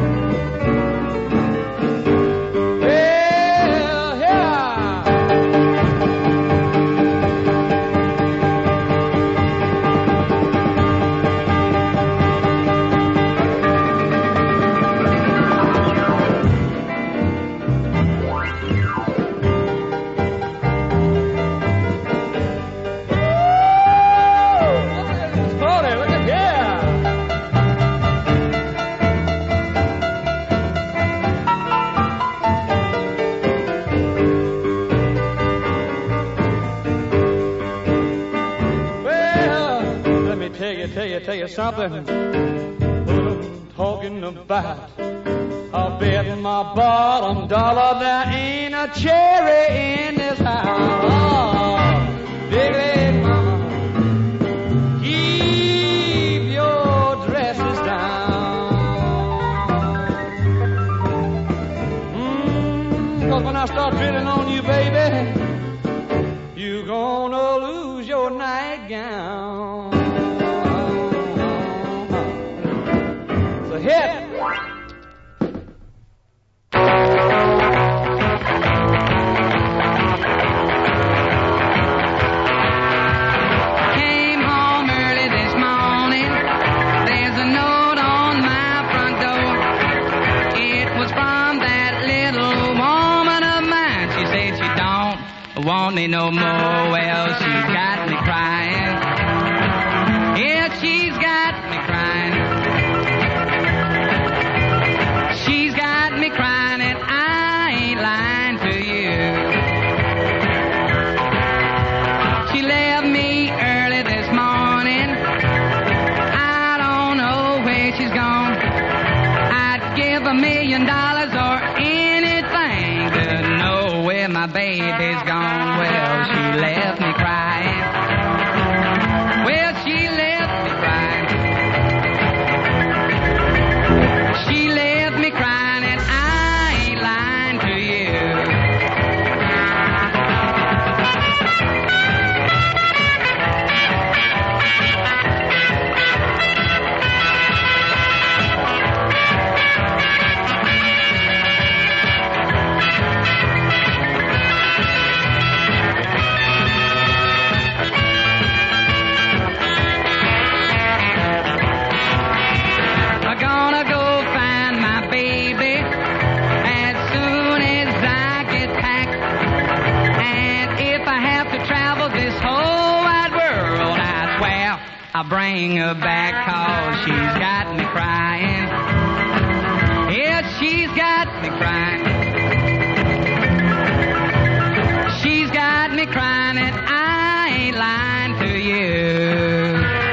Tell you something, what I'm talking about. I'll bet my bottom dollar there ain't a cherry in this house. Big leg mama, keep your dresses down. 'Cause when I start drilling on you, baby, you're gonna lose your nightgown. Hit. Came home early this morning. There's a note on my front door. It was from that little woman of mine. She said she don't want me no more. Well, she's got me crying. Yeah, she's got me crying. She's got me crying and I ain't lying to you. She left me early this morning. I don't know where she's gone. I'd give $1 million or anything to know where my baby's gone. Well, she left me crying. Well, she left me crying. She left me crying and I ain't lying to you. I'm gonna go find my baby as soon as I get packed. And if I have to travel this whole wide world, I swear I'll bring her back, 'cause she's got me crying. Yeah, she's got me crying. She's got me crying and I ain't lying to you.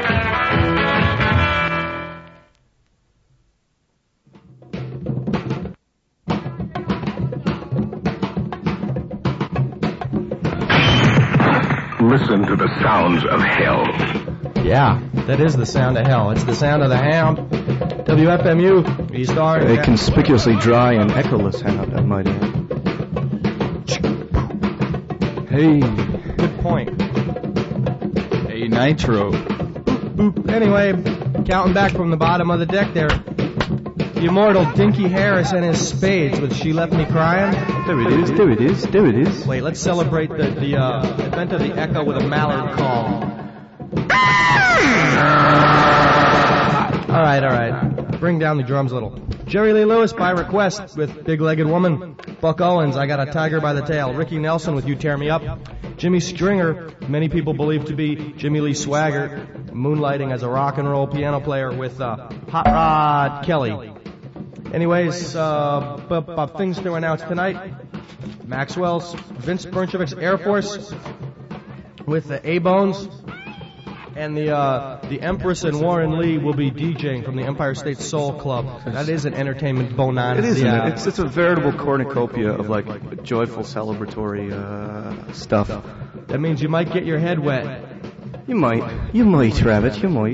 Listen to the sounds of hell. Yeah, that is the sound of hell. It's the sound of the Hound. WFMU, East Orange. A conspicuously dry and echoless Hound, I might add. Hey. Good point. Hey, Nitro. Anyway, counting back from the bottom of the deck there, the immortal Dinky Harris and his Spades with She Left Me Crying. There it is, there it is, there it is. Wait, let's celebrate the advent of the echo with a mallard call. All right. Bring down the drums a little. Jerry Lee Lewis by request with Big-Legged Woman. Buck Owens, I Got a Tiger by the Tail. Ricky Nelson with You Tear Me Up. Jimmy Stringer, many people believe to be Jimmy Lee Swaggart, moonlighting as a rock and roll piano player with Hot Rod Kelly. Anyways, things to announce tonight. Maxwell's Vince Bernchevic's Air Force with the A-Bones. And the Empress and Warren Lee will be DJing from the Empire State Soul Club. That is an entertainment bonanza. It is, isn't it? It's a veritable cornucopia of like joyful celebratory stuff. That means you might get your head wet. You might, Rabbit, you might.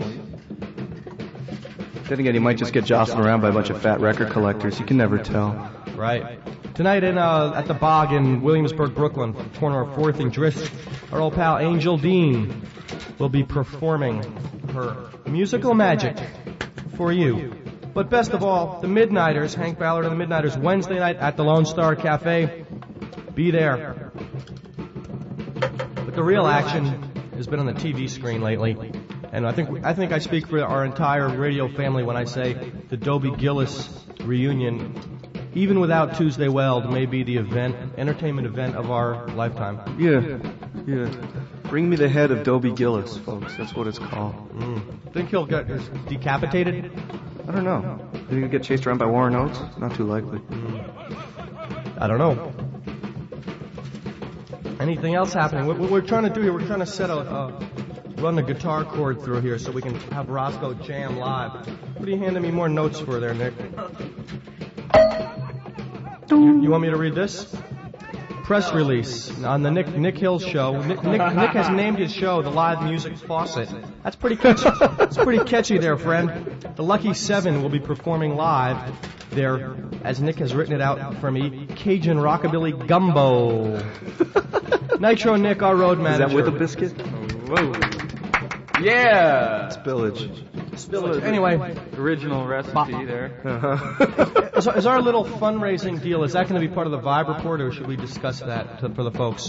Then again, you might just get jostled around by a bunch of fat record collectors. You can never tell. Right. Tonight at the Bog in Williamsburg, Brooklyn, corner of 4th and Drift, our old pal Angel Dean will be performing her musical magic for you. But best of all, the Midnighters, Hank Ballard and the Midnighters, Wednesday night at the Lone Star Cafe. Be there. But the real action has been on the TV screen lately. And I think I speak for our entire radio family when I say the Dobie Gillis reunion, even without Tuesday Weld, may be the entertainment event of our lifetime. Yeah. Bring me the head of Dobie Gillis, folks. That's what it's called. Think he'll get decapitated? I don't know. Think he'll get chased around by Warren Oates? Not too likely. I don't know. Anything else happening? What we're trying to do here, we're trying to run the guitar chord through here so we can have Roscoe jam live. What are you handing me more notes for there, Nick? You want me to read this? Press release on the Nick Hill show. Nick has named his show the Live Music Faucet. That's pretty catchy. It's pretty catchy there, friend. The Lucky Seven will be performing live there, as Nick has written it out for me, Cajun Rockabilly Gumbo. Nitro Nick, our road manager. Is that with a biscuit? Whoa. Yeah! Spillage. Anyway. Original recipe there. Is our little fundraising deal, is that going to be part of the Vibe Report, or should we discuss that for the folks?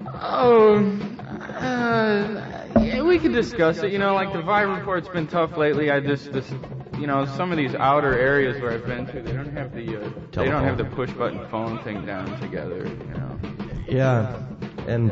Yeah, we could discuss it. You know, like the Vibe Report's been tough lately. Some of these outer areas where I've been to, they don't have the push button phone thing down together, you know. Yeah. And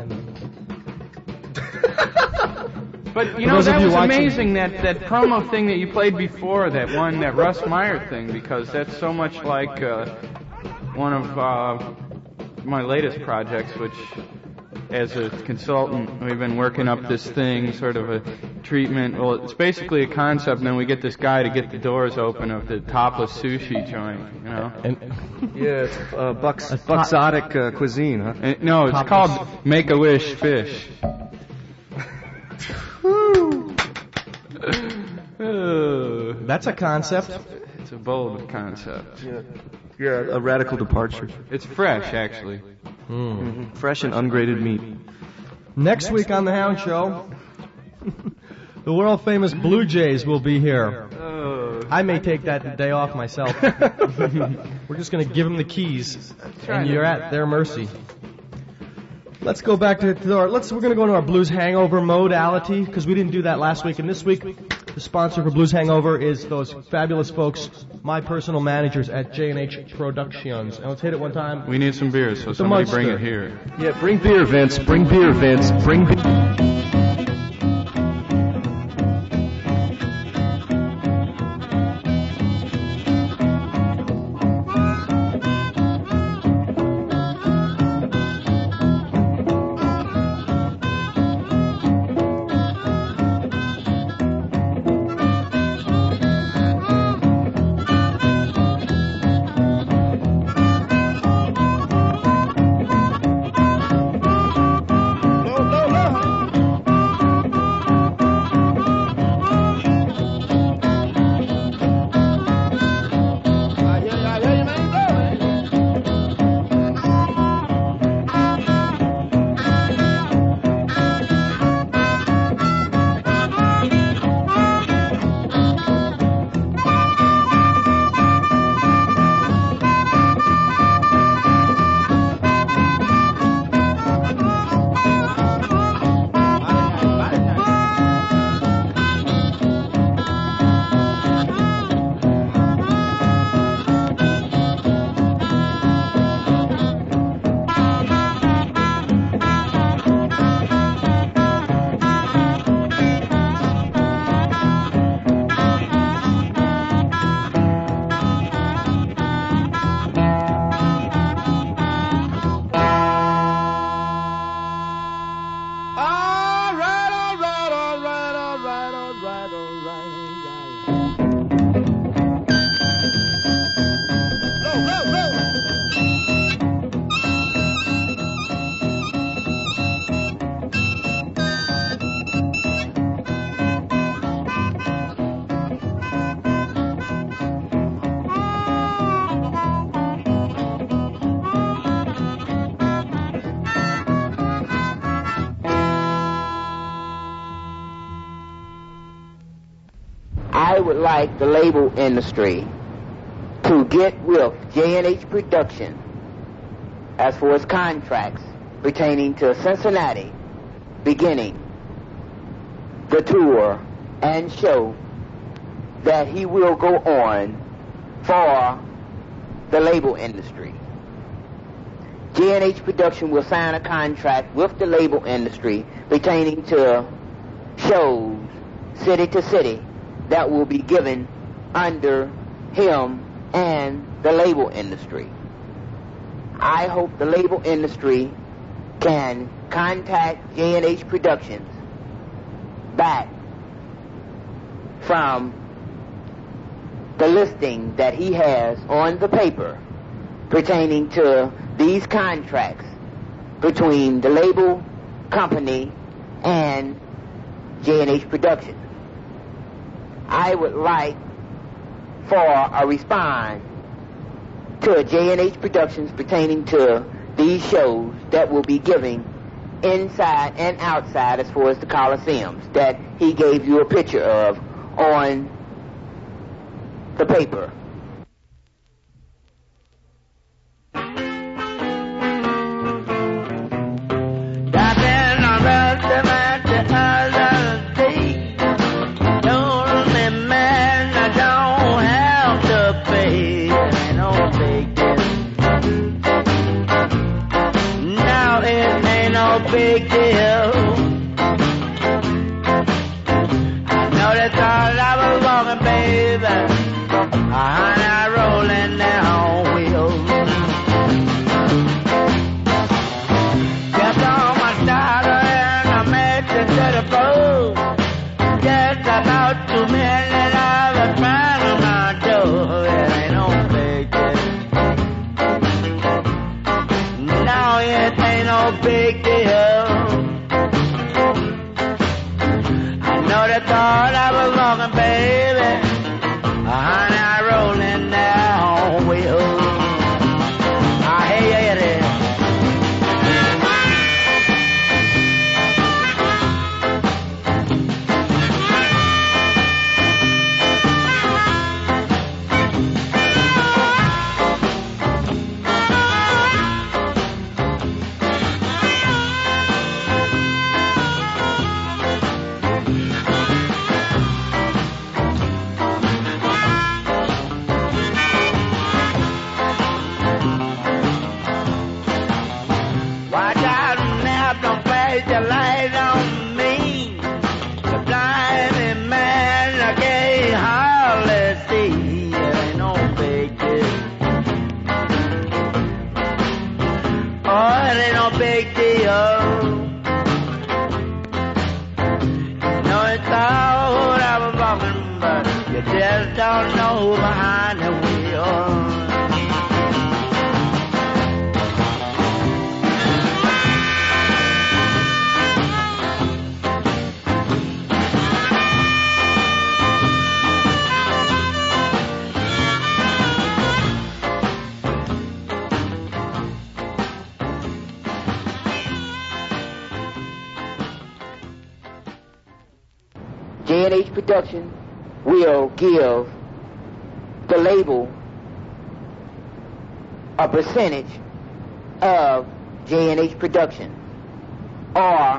but you know, that was amazing, that promo thing that you played before, that Russ Meyer thing, because that's so much like one of my latest projects, which as a consultant we've been working up this thing, sort of a treatment. Well, it's basically a concept, and then we get this guy to get the doors open of the topless sushi joint, you know. Yeah, it's Buxotic cuisine, huh? No, it's called Make-A-Wish Fish. That's a concept. It's a bold concept. Yeah, a radical departure. It's fresh, actually. Fresh and ungraded meat. Next week on the Hound Show, the world famous Blue Jays will be here. I may take that day off myself. We're just going to give them the keys, and you're at their mercy. Let's go back to we're going to go into our Blues Hangover modality, because we didn't do that last week. And this week, the sponsor for Blues Hangover is those fabulous folks, my personal managers at J&H Productions. And let's hit it one time. We need some beer, so somebody bring it here. Yeah, bring beer, Vince. Bring beer, Vince. Bring beer. would like the label industry to get with J&H Production as for its contracts pertaining to Cincinnati, beginning the tour and show that he will go on for the label industry. J&H Production will sign a contract with the label industry pertaining to shows city to city that will be given under him and the label industry. I hope the label industry can contact J&H Productions back from the listing that he has on the paper pertaining to these contracts between the label company and J&H Productions. I would like for a response to J&H Productions pertaining to these shows that will be giving inside and outside as far as the Coliseums that he gave you a picture of on the paper. Big deal. I know that's all I was walking, baby. I'm rolling down wheels. Kept on my starter and I made it to the floor. Just about 2 minutes I was trying on my door. It ain't no big deal. No, it ain't no big deal. That's all I was walking, baby. Honey, I rolling down wheels. I hate it. The light on me, the blinding man, I can't hardly see. It ain't no big deal. Oh, it ain't no big deal. You know it's all I was walking, but you just don't know who behind the wheel. J&H Production will give the label a percentage of J&H Production or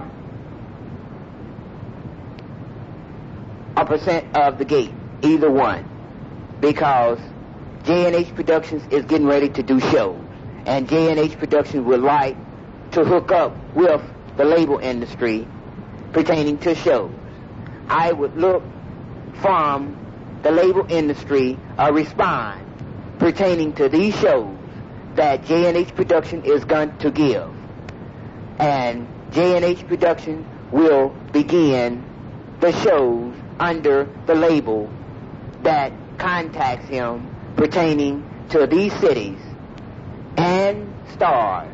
a percent of the gate, either one, because J&H Productions is getting ready to do shows, and J&H Productions would like to hook up with the label industry pertaining to shows. I would look from the label industry a response pertaining to these shows that J&H Production is going to give. And J&H Production will begin the shows under the label that contacts him pertaining to these cities and stars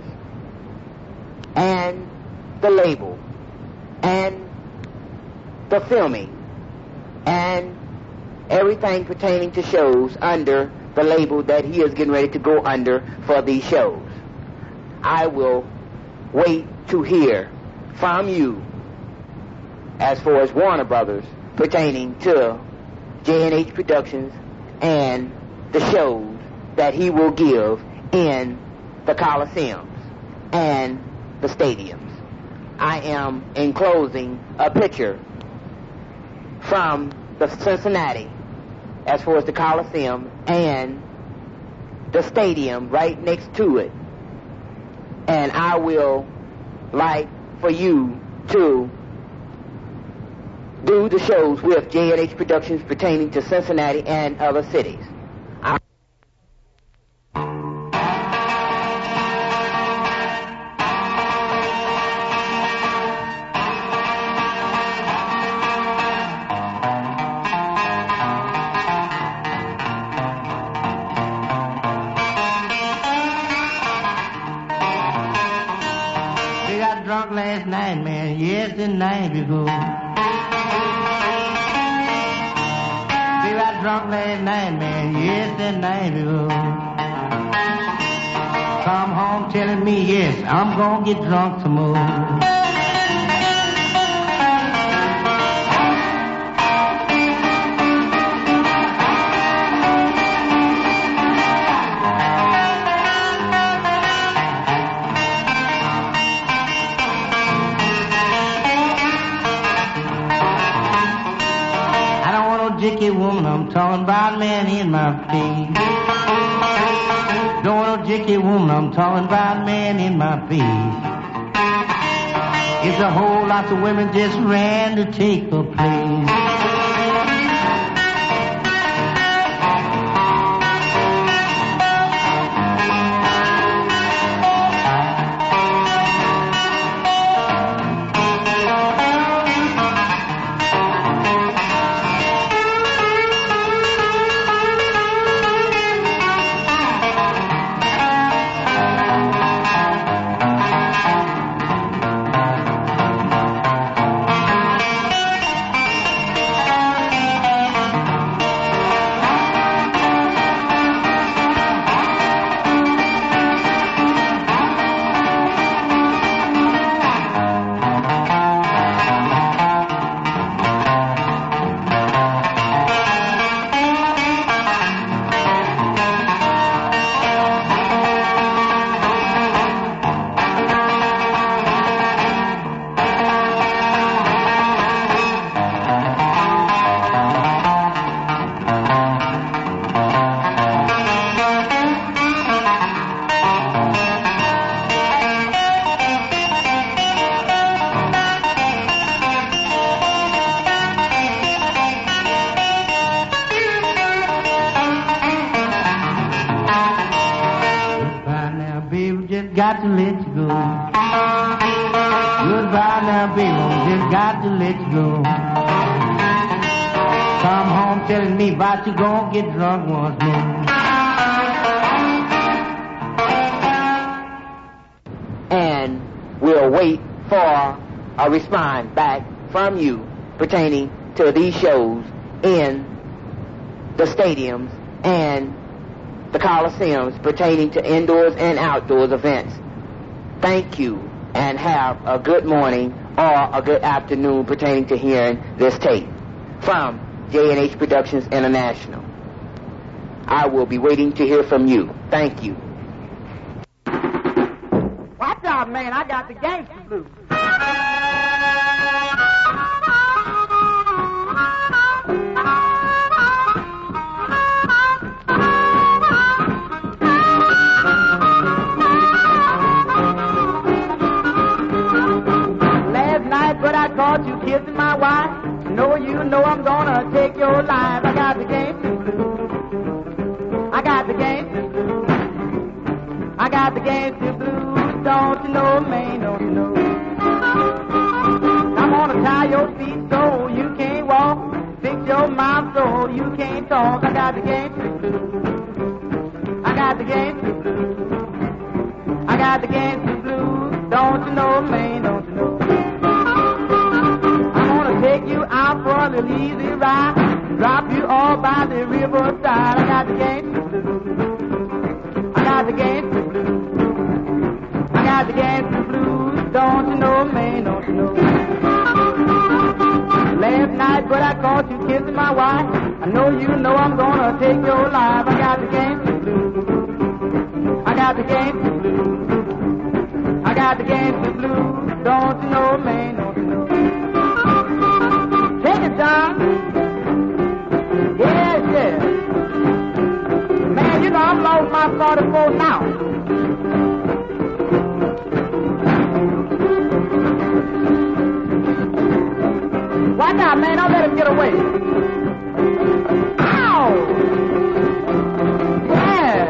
and the label and the filming and everything pertaining to shows under the label that he is getting ready to go under for these shows. I will wait to hear from you as far as Warner Brothers pertaining to J&H Productions and the shows that he will give in the Coliseums and the stadiums. I am enclosing a picture from the Cincinnati as far as the Coliseum and the stadium right next to it. And I will like for you to do the shows with J&H Productions pertaining to Cincinnati and other cities. Drunk last night, man. Yes, the night before. We got drunk last night, man. Yes, the night before. Come home telling me, yes, I'm gonna get drunk some more. Jicky woman, I'm talking about man in my face. Don't want no jicky woman, I'm talking about man in my face. It's a whole lot of women just ran to take her place. Got to let you go. Goodbye now, baby, just got to let you go. Come home telling me about you gonna get drunk once more. And we'll wait for a response back from you pertaining to these shows in the stadiums and the Coliseums pertaining to indoors and outdoors events. Thank you, and have a good morning or a good afternoon pertaining to hearing this tape from J&H Productions International. I will be waiting to hear from you. Thank you. Watch out, man. I got the gangster blues. But I caught you kissing my wife. You know I'm gonna take your life. I got the gangster blues. I got the gangster blues. I got the gangster blues. Don't you know, man, don't you know? I'm gonna tie your feet so you can't walk. Fix your mouth so you can't talk. I got the gangster blues. I got the gangster blues. I got the gangster blues. Don't you know, man, don't you know? Take you out for a little easy ride, drop you all by the riverside. I got the gangster blues. I got the gangster blues. I got the gangster blues. Don't you know, man, don't you know? Last night, but I called want you kissing my wife. I know you know I'm gonna take your life. I got the gangster blues. I got the gangster blues. I got the gangster blues. Don't you know, man? Don't you know? Take it, John. Yes, yes. Man, you know I've lost my 44 now. Watch out, man. Don't let him get away. Ow! Yeah.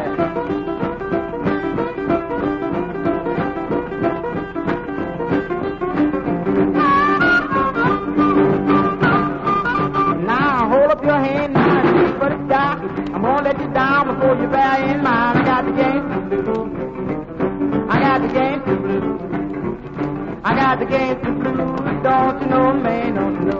Now, hold up your hand now and see what it's got. I'm gonna let you down before you bear in mind. I got the gangster blues. I got the gangster blues. I got the gangster blues. Don't you know, man? Don't you know?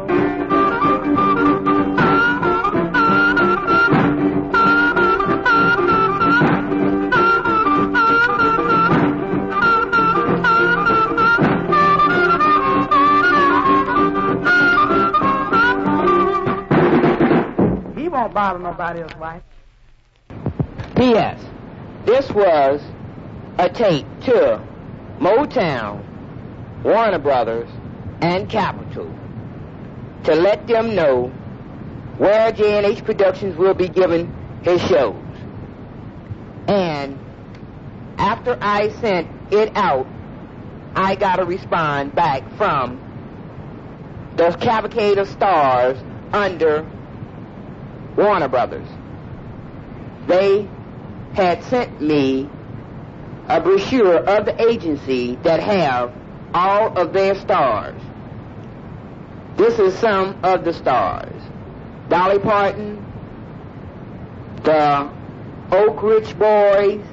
He won't bother nobody else, wife. P.S. This was a tape to Motown, Warner Brothers, and Capitol to let them know where J&H Productions will be giving his shows. And after I sent it out, I got a response back from the cavalcade of stars under Warner Brothers. They had sent me a brochure of the agency that have all of their stars. This is some of the stars. Dolly Parton, the Oak Ridge Boys,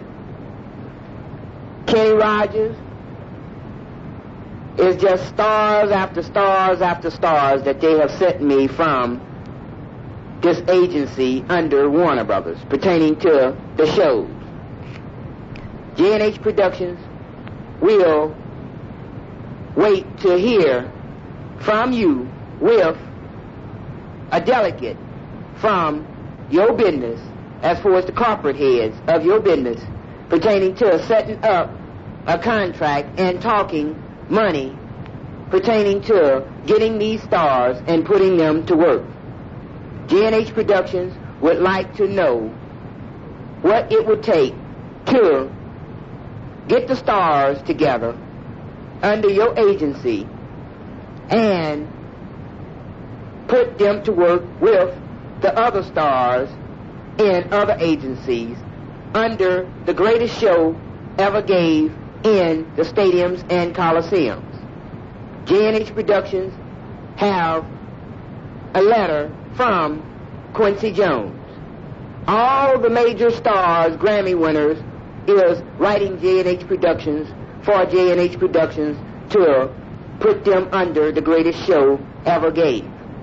Kenny Rogers. It's just stars after stars after stars that they have sent me from this agency under Warner Brothers pertaining to the shows. J&H Productions will wait to hear from you with a delegate from your business as far as the corporate heads of your business pertaining to setting up a contract and talking money pertaining to getting these stars and putting them to work. J&H Productions would like to know what it would take to get the stars together under your agency and put them to work with the other stars in other agencies under the greatest show ever gave in the stadiums and coliseums. J&H Productions have a letter from Quincy Jones. All the major stars, Grammy winners, is writing J&H Productions for J&H Productions to put them under the greatest show ever gave.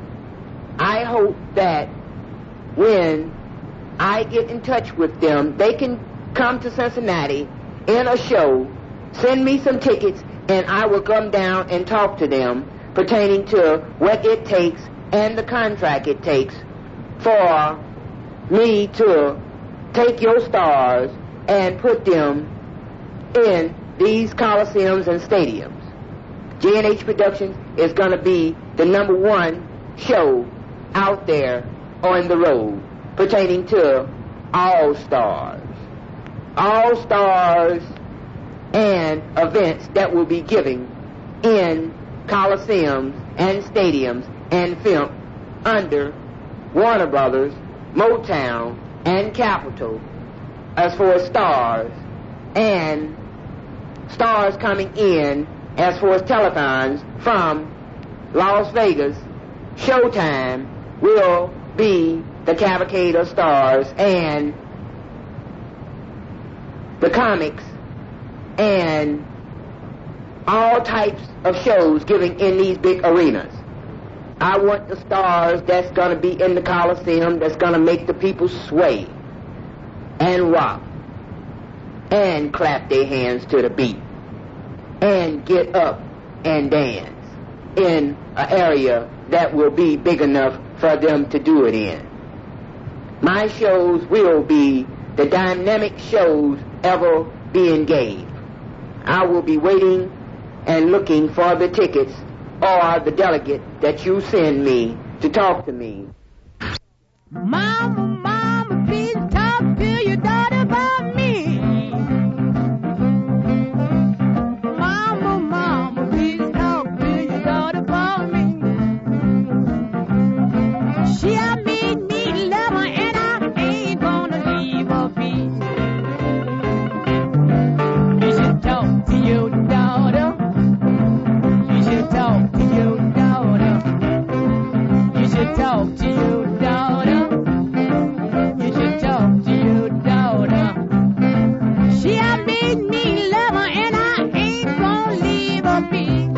I hope that when I get in touch with them, they can come to Cincinnati in a show, send me some tickets, and I will come down and talk to them pertaining to what it takes and the contract it takes for me to take your stars and put them in these coliseums and stadiums. J&H Productions is going to be the #1 show out there on the road pertaining to all stars. All stars and events that will be giving in coliseums and stadiums and film under Warner Brothers, Motown, and Capitol as for as stars, and stars coming in as for as telethons from Las Vegas. Showtime will be the cavalcade of stars and the comics and all types of shows giving in these big arenas. I want the stars that's going to be in the Coliseum, that's going to make the people sway and rock and clap their hands to the beat and get up and dance in an area that will be big enough for them to do it in. My shows will be the dynamic shows ever being gave. I will be waiting and looking for the tickets or the delegate that you send me to talk to me. Mama, mama, please talk to your daughter about me. Mama, mama, please talk to your daughter about me. She had made me love her and I ain't gonna leave her be. You should talk to your daughter. You should talk to your daughter. You should talk to your daughter. You should talk to your daughter. She had made me love her and I ain't gonna leave her be.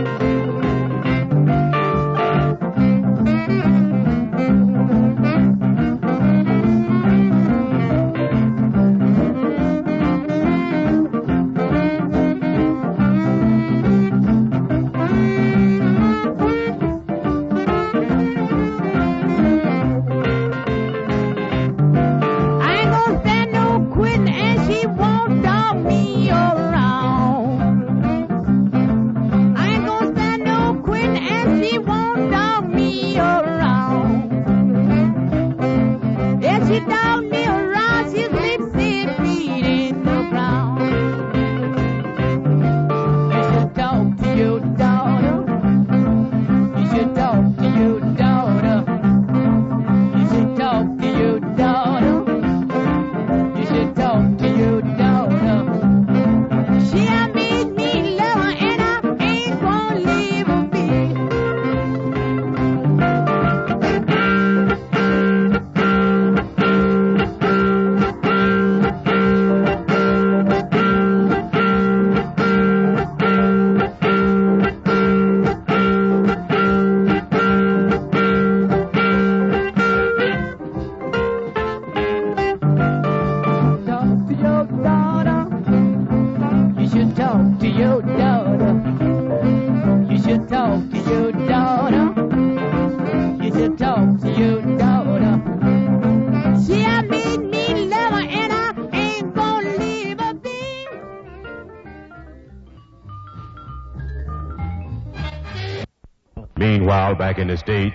Meanwhile, back in the States.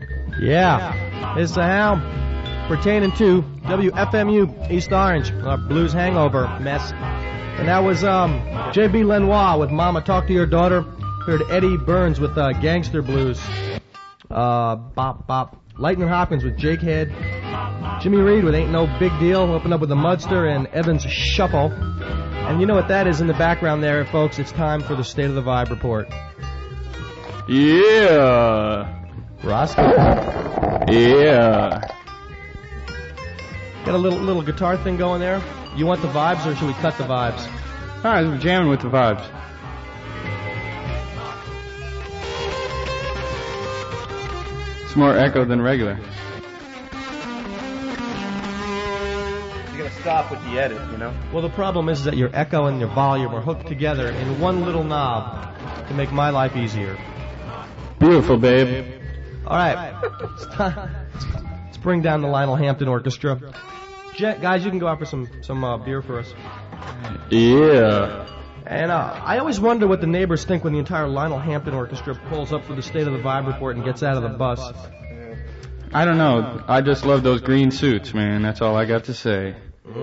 Yeah, it's the Hound pertaining to WFMU East Orange, our blues hangover mess. And that was J.B. Lenoir with Mama Talk to Your Daughter. Heard Eddie Burns with Gangster Blues. Bop Bop. Lightning Hopkins with Jake Head. Jimmy Reed with Ain't No Big Deal. Opened up with the Mudster and Evans Shuffle. And you know what that is in the background there, folks. It's time for the State of the Vibe report. Yeah. Roscoe. Yeah. Got a little guitar thing going there. You want the vibes, or should we cut the vibes? All right, we're jamming with the vibes. It's more echo than regular. You gotta stop with the edit, you know? Well, the problem is that your echo and your volume are hooked together in one little knob to make my life easier. Beautiful, babe. All right, it's time. Let's bring down the Lionel Hampton Orchestra. Guys, you can go out for some beer for us. Yeah. And I always wonder what the neighbors think when the entire Lionel Hampton Orchestra pulls up for the State of the Vibe report and gets out of the bus. I don't know. I just love those green suits, man. That's all I got to say.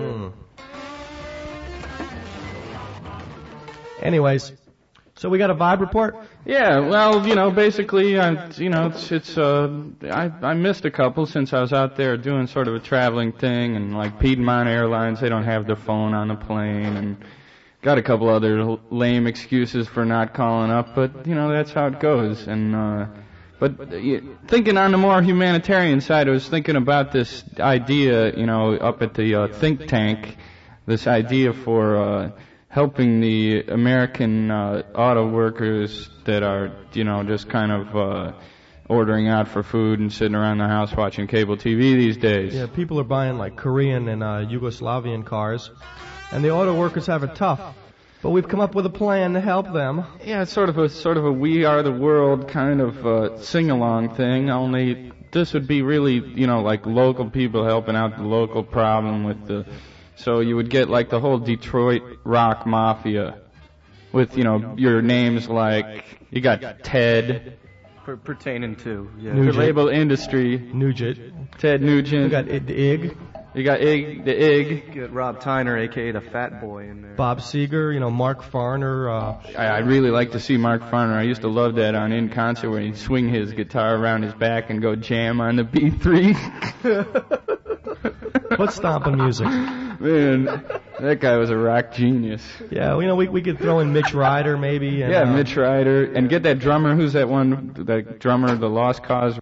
Anyways, so we got a Vibe report? Yeah, well, basically, I missed a couple since I was out there doing sort of a traveling thing, and like Piedmont Airlines, they don't have their phone on the plane, and got a couple other lame excuses for not calling up, but that's how it goes. And but thinking on the more humanitarian side, I was thinking about this idea, up at the think tank, this idea for helping the American auto workers that are, just kind of ordering out for food and sitting around the house watching cable TV these days. Yeah, people are buying like Korean and Yugoslavian cars, and the auto workers have it tough. But we've come up with a plan to help them. Yeah, it's sort of a We Are the World kind of sing-along thing, only this would be really, like local people helping out the local problem with the. So you would get like the whole Detroit rock mafia, with your names like you got Ted. Pertaining to the label industry. Nugent. Ted Nugent. You got Ig. You got Ig, the Ig. You got Rob Tyner, a.k.a. the Fat Boy, in there. Bob Seger, Mark Farner. I'd really like to see Mark Farner. I used to love that on In Concert where he'd swing his guitar around his back and go jam on the B3. What's stomping music? Man, that guy was a rock genius. Yeah, we could throw in Mitch Ryder maybe. And, Mitch Ryder. And get that drummer, who's that one, that drummer, the Lost Cause.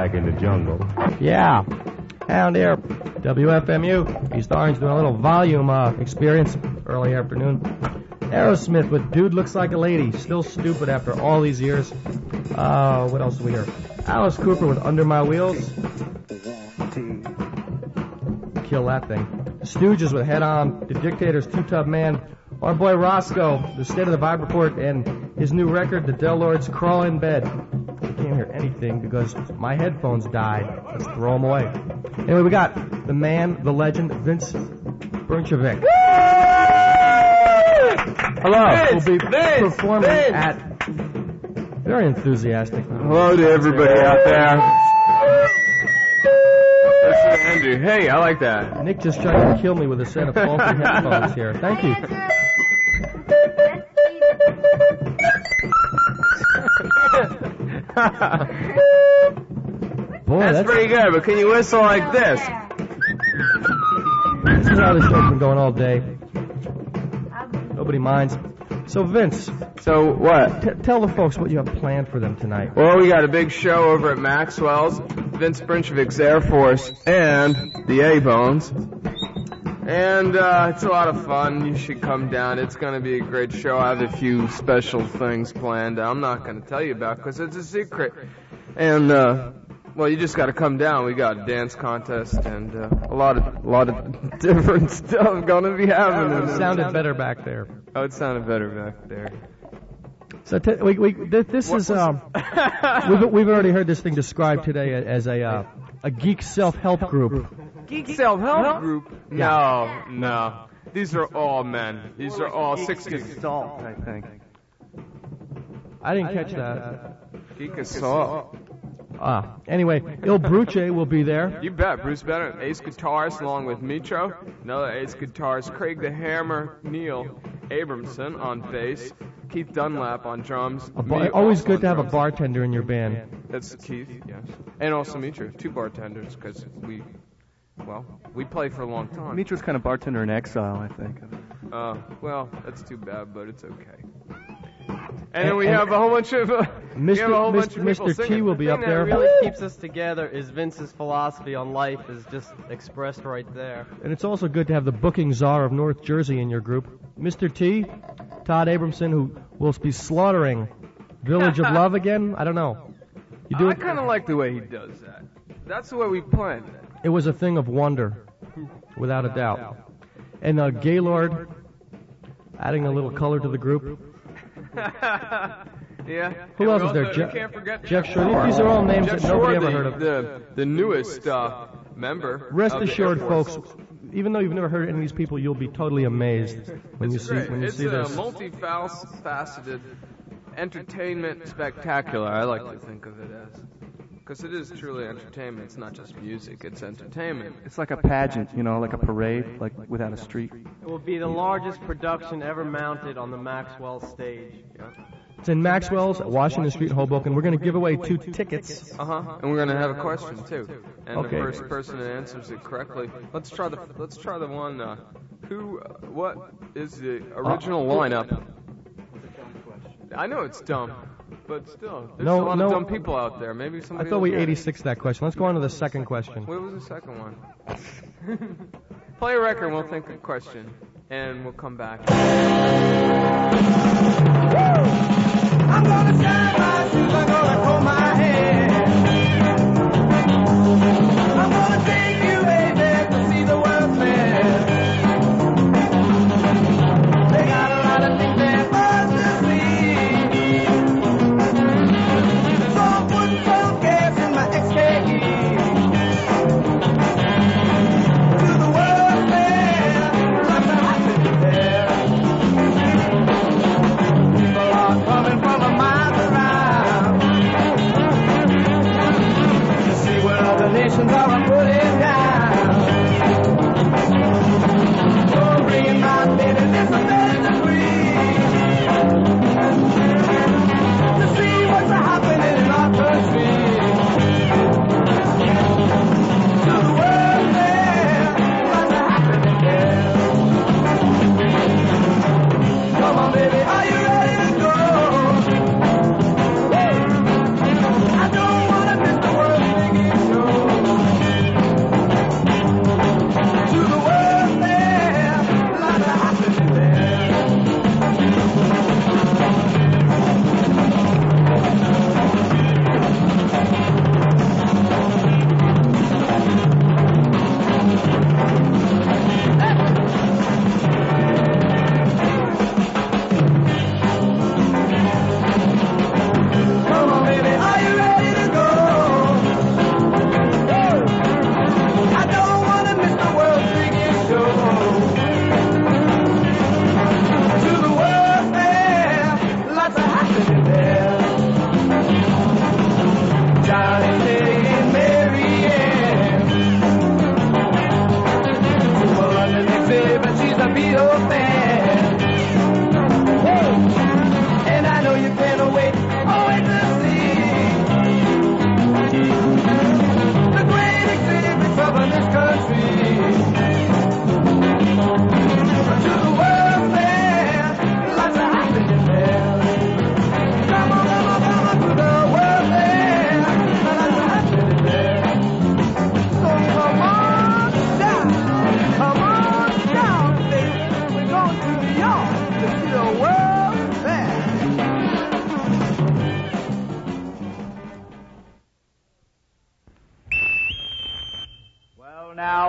back in the jungle. Yeah. Down there, WFMU. East Orange doing a little volume experience early afternoon. Aerosmith with Dude Looks Like a Lady. Still stupid after all these years. What else do we hear? Alice Cooper with Under My Wheels. Kill that thing. Stooges with Head On. The Dictators, Two Tough Man. Our boy Roscoe, the State of the Vibe Report, and his new record, The Del Lords, Crawl in Bed. I can't hear anything because my headphones died. Let's throw them away. Anyway, we got the man, the legend, Vince Brunchevic. Hello. Vince, will be performing at... Very enthusiastic. Hello to everybody out there. That's Andrew. Hey, I like that. Nick just tried to kill me with a set of faulty headphones here. Thank you. Boy, that's pretty good, but can you whistle like this? This is how the show's been going all day. Nobody minds. So, Vince. So, what? Tell the folks what you have planned for them tonight. Well, we got a big show over at Maxwell's, Vince Brunchevic's Air Force, and the A-Bones. And it's a lot of fun. You should come down. It's going to be a great show. I have a few special things planned I'm not going to tell you about because it's a secret. And, well, you just got to come down. We got a dance contest and a lot of different stuff going to be happening. It sounded better back there. Oh, it sounded better back there. So this is we've already heard this thing described today as a geek self-help group. Geek self-help group? No. These are all men. These are all 60s. Assault, I think. I didn't catch that. Geek assault. Anyway, Il Bruce will be there. You bet. Bruce Bennett, ace guitarist, along with Mitro. Another ace guitarist, Craig the Hammer Neil Abramson on bass. Keith Dunlap on drums. Always good to have a bartender in your band. That's Keith, yes. And also Mitro. Two bartenders, because we play for a long time. Mitro's kind of bartender in exile, I think. Well, that's too bad, but it's okay. And then we have a whole bunch of Mr. T will be up there. What really keeps us together is Vince's philosophy on life is just expressed right there. And it's also good to have the booking czar of North Jersey in your group, Mr. T, Todd Abramson, who will be slaughtering Village of Love again. I don't know. I kind of like the way he does that. That's the way we planned it. It was a thing of wonder, without a doubt. And Gaylord, adding a little color to the group. Yeah. Who else is there? Jeff Shore. These are all names that nobody ever heard of. The newest member. Rest assured, folks, even though you've never heard of any of these people, you'll be totally amazed when you see this. It's a multifaceted entertainment spectacular, I like to think of it as. Because it is truly entertainment. It's not just music, it's entertainment. It's like a pageant, like a parade, like without a street. It will be the largest production ever mounted on the Maxwell stage. Yeah. It's in Maxwell's at Washington Street, Hoboken. We're going to give away 2 tickets. And we're going to have a question too. And the first person that answers it correctly. Let's try the one. What is the original lineup? I know it's dumb. But still, there's a lot of dumb people out there. Maybe somebody. I thought we 86'd that question. Let's go on to the second question. What was the second one? Play a record and we'll think of a question. And we'll come back. I'm gonna shine my shoes, I'm gonna comb my hair. I'm gonna take you, baby, to see the world fair. They got a lot of things there for us to see. So I'm putting some gas in my XKE. To the world fair, I'm the hottest there. People are coming from a mile around to see what other nations are putting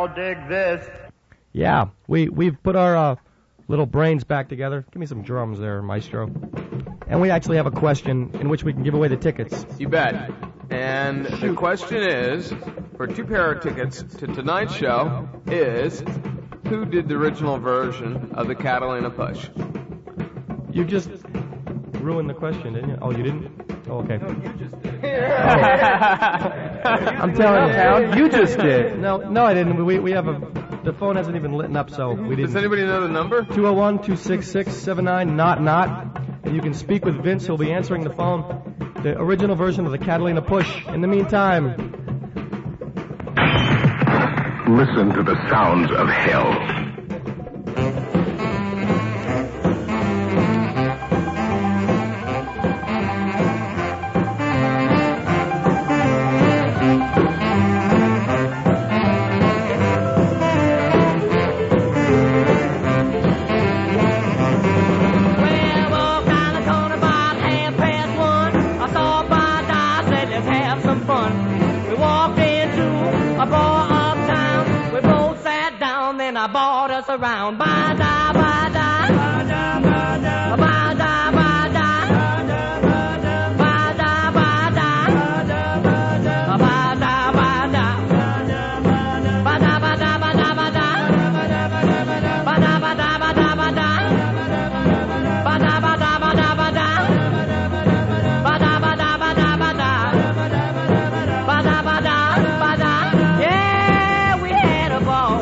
Now dig this. Yeah, we've put our little brains back together. Give me some drums there, Maestro. And we actually have a question in which we can give away the tickets. You bet. And the question is, for 2 pair of tickets to tonight's show, is who did the original version of the Catalina Push? You just ruined the question, didn't you? Oh, you didn't? Oh, okay. No, you just did. I'm telling you. You just did. No, I didn't. We have the phone hasn't even lit up, so we didn't. Does anybody know the number? 201-266-79 and you can speak with Vince. He'll be answering the phone. The original version of the Catalina Push. In the meantime, Listen to the sounds of hell. Around, ba-da, ba-da, ba-da, ba-da, ba-da, ba-da, ba-da, ba-da, ba-da, ba-da, yeah, we had a ball.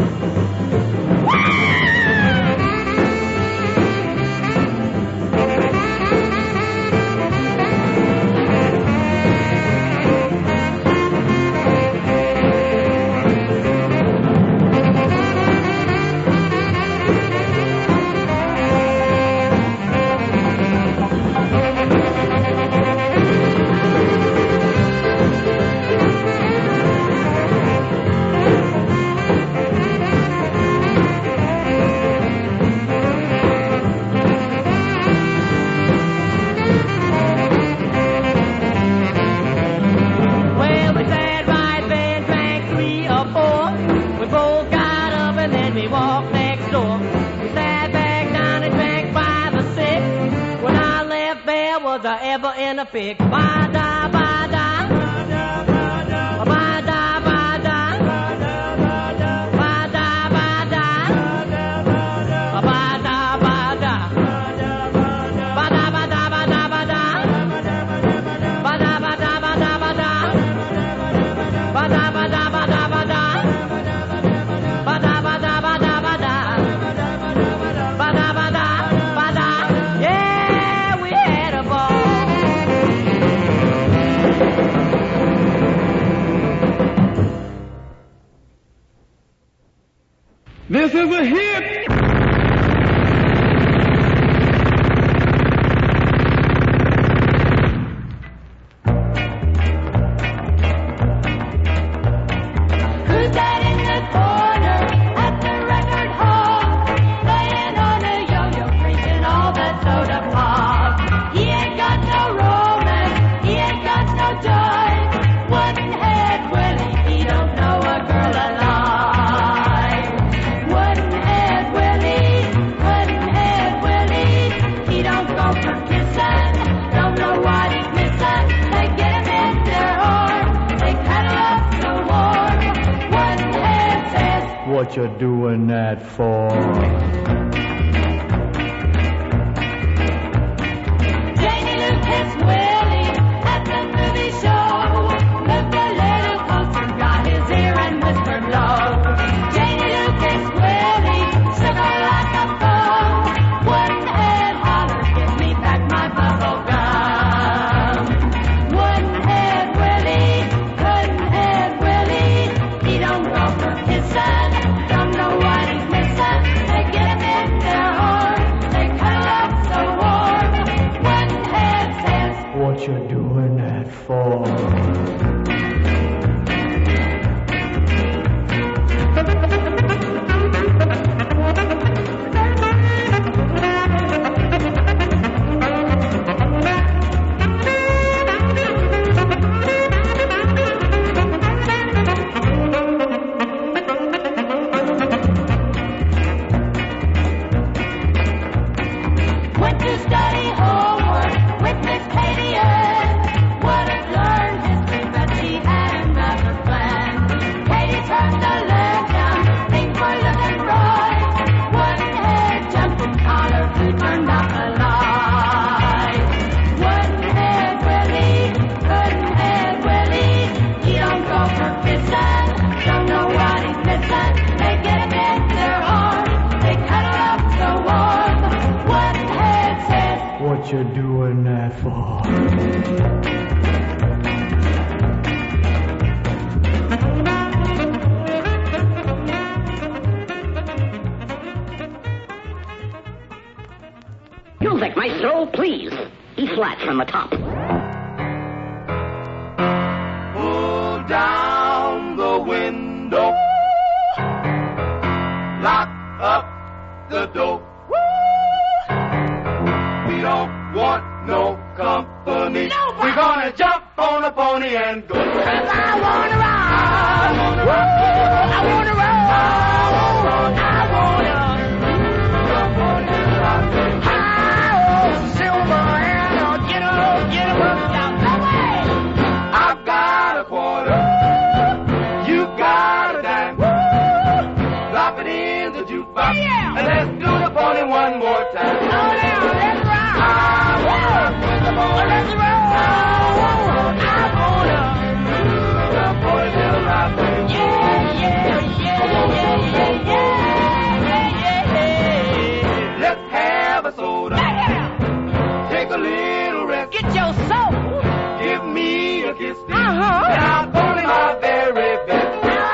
Was I ever in a fix? Ba-da, ba-da, ba-da, ba-da, ba-da, ba-da, ba-da, ba-da, ba-da, ba-da, ba-da, ba-da, ba-da, ba-da, ba-da, yeah, we had a ball. This is a hit. Who's that in the corner at the record hall, playing on a yo-yo, drinking all that soda pop? He ain't got no romance, he ain't got no joy. Wooden-head Willie, he don't know a girl alive. Wooden-head Willie, he don't go for kissing, don't know what he's missing. They get him in their arms, they cuddle up so warm. Wooden-head says, What you doing that for? Janie Lucas Willie at the movie show. Looked a little closer, got his ear and whispered low. Janie Lucas Willie shook her like a foe. Wooden-head hollered, give me back my bubble gum. Wooden-head Willie, he don't go for kissing, don't know what he's missing. They get him in their arms, they cuddle up so warm. Wooden-head says, What you doing that for? Music, maestro, please. E flat from the top. Pull down the window. Lock up the door. We don't want no company. Nobody. We're gonna jump on a pony and go. 'Cause I wanna ride. I wanna ride. I wanna ride. I wanna jump on a pony. High silver and get up down the way. I've got a quarter. You got a dime. Drop it in the jukebox. Yeah. And let's do the pony one more time. Oh, now, let's ride. I wanna put the pony. Let's ride. I wanna do the pony till I feel. Yeah. Let's have a soda. Take a little rest. Get your soul. Give me a kiss. Now, pony my very best.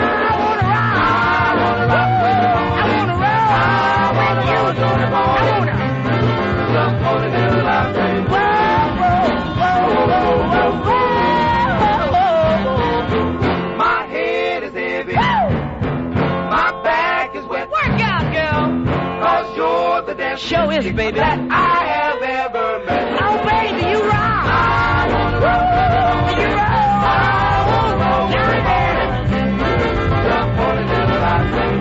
My head is heavy. My back is wet. Work out, girl. 'Cause you're the dancing Show is, baby. that I have ever met. Oh, baby, you rock. I wanna roll. You rock. I wanna roll. Jump on it till I sing.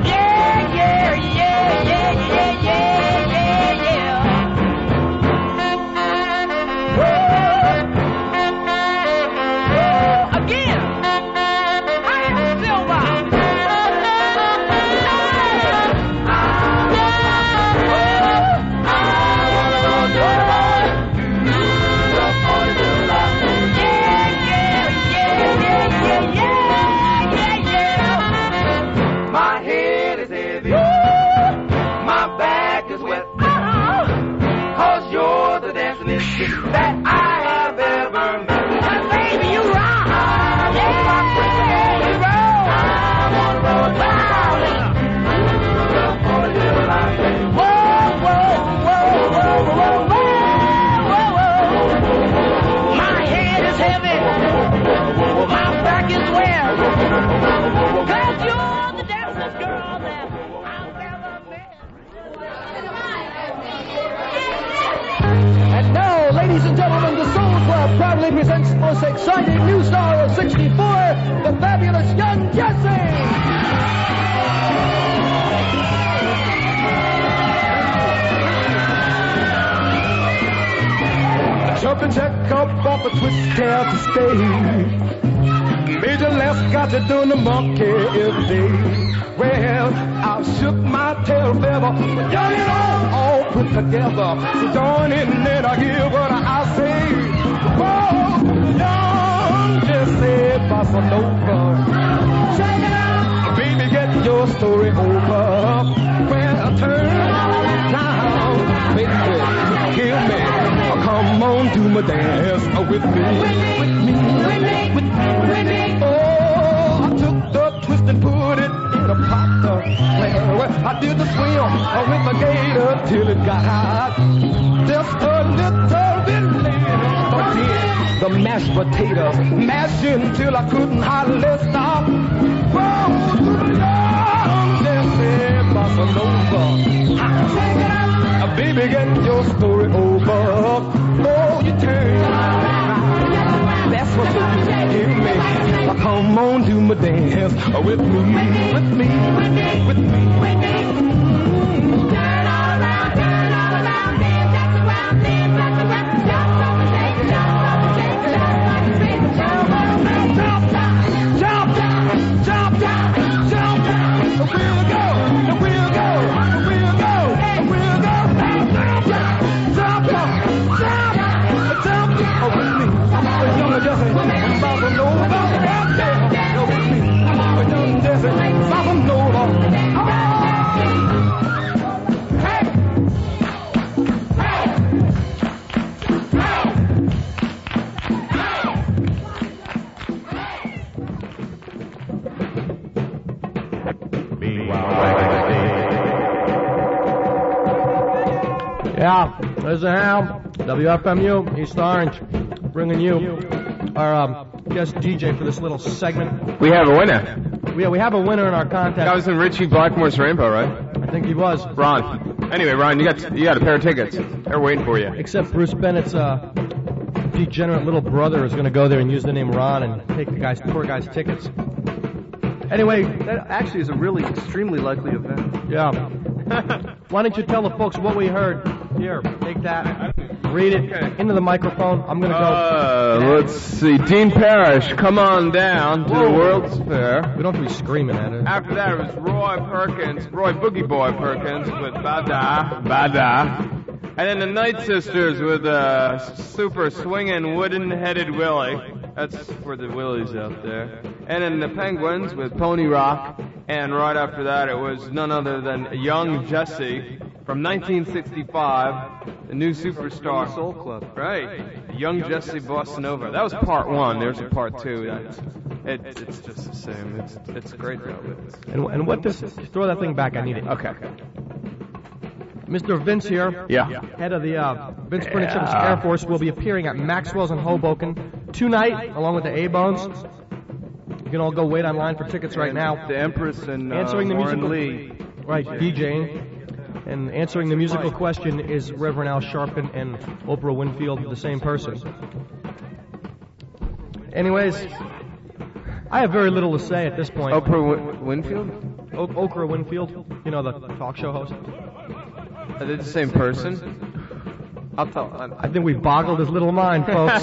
That I have ever met. Baby, you rock. You roll. I wanna roll down. Jump on it till I sing. Whoa, whoa, whoa, whoa, whoa, whoa, whoa. My head is heavy. My back is wet. 'Cause you're the dancing girl that I've ever met. And now, ladies and gentlemen, the Soul Club proudly presents the most exciting new star of 64, the fabulous Young Jesse! Jumping jack up off a twist tail to stay. Major Les got to do the monkey every day. Well, I shook my tail feather, got it all put together. So join in and I hear what I say. Whoa, Young Jesse Bossa Nova. Check it out, baby, get your story over. Well, turn down, baby, kill me. Come on, do my dance with me. Oh, I took the twist and put it in a pot. Well, I did the swim with the gator till it got hot. Just a little bit later, I did the mashed potatoes, mashing till I couldn't hardly stop. Oh, Young Jesse Bossa Nova. Baby, get your story over. Oh, you turn around. That's what you give me. Come on, do my dance with me, with me, with me. Turn all around, dance around, dance around, jump up and shake it, jump up and shake it, jump like a spin, jump up and shake it, jump down, jump down, jump down, jump down. We'll go, we'll go, we'll go, we'll go. Jump, jump, jump, with me. Young Jesse, Bossa Nova. Go with me. Young Jesse, Bossa Nova. Hey, hey, Meanwhile, back in the stage. Yeah. This is Hal, WFMU, East Orange, bringing you our guest DJ for this little segment. We have a winner. We have a winner in our contest. That was in Richie Blackmore's Rainbow, right? I think he was. Ron. Anyway, Ron, you got a pair of tickets. They're waiting for you. Except Bruce Bennett's degenerate little brother is going to go there and use the name Ron and take the poor guy's tickets. Anyway, that actually is a really extremely likely event. Yeah. Why don't you tell the folks what we heard? Here, take that. Read it into the microphone. I'm going to go. Let's see. Dean Parrish, come on down to the World's Fair. We don't have to be screaming at it. After that, it was Roy Boogie Boy Perkins with Bada, Bada. And then the Night Sisters with Super Swingin' Wooden-Headed Willie. That's for the Willies out there. And then the Penguins with Pony Rock. And right after that, it was none other than Young Jesse from 1965, the new superstar. Soul Club. Right. Young Jesse Bossa Nova. That was part one. There's a part two. It's just the same. It's great though. And what this? Throw that thing back. I need it. Okay. Mr. Vince here, head of the Vince Furniture Air Force, will be appearing at Maxwell's in Hoboken tonight, along with the A-Bones. You can all go wait online for tickets right now. The Empress and answering the Warren musical, Lee. Right, DJing. And answering the musical question is Reverend Al Sharpton and Oprah Winfield, the same person. Anyways, I have very little to say at this point. Oprah Winfield? Oprah Winfield, you know, the talk show host. Are they the same person? I'll tell. I think we boggled his little mind, folks.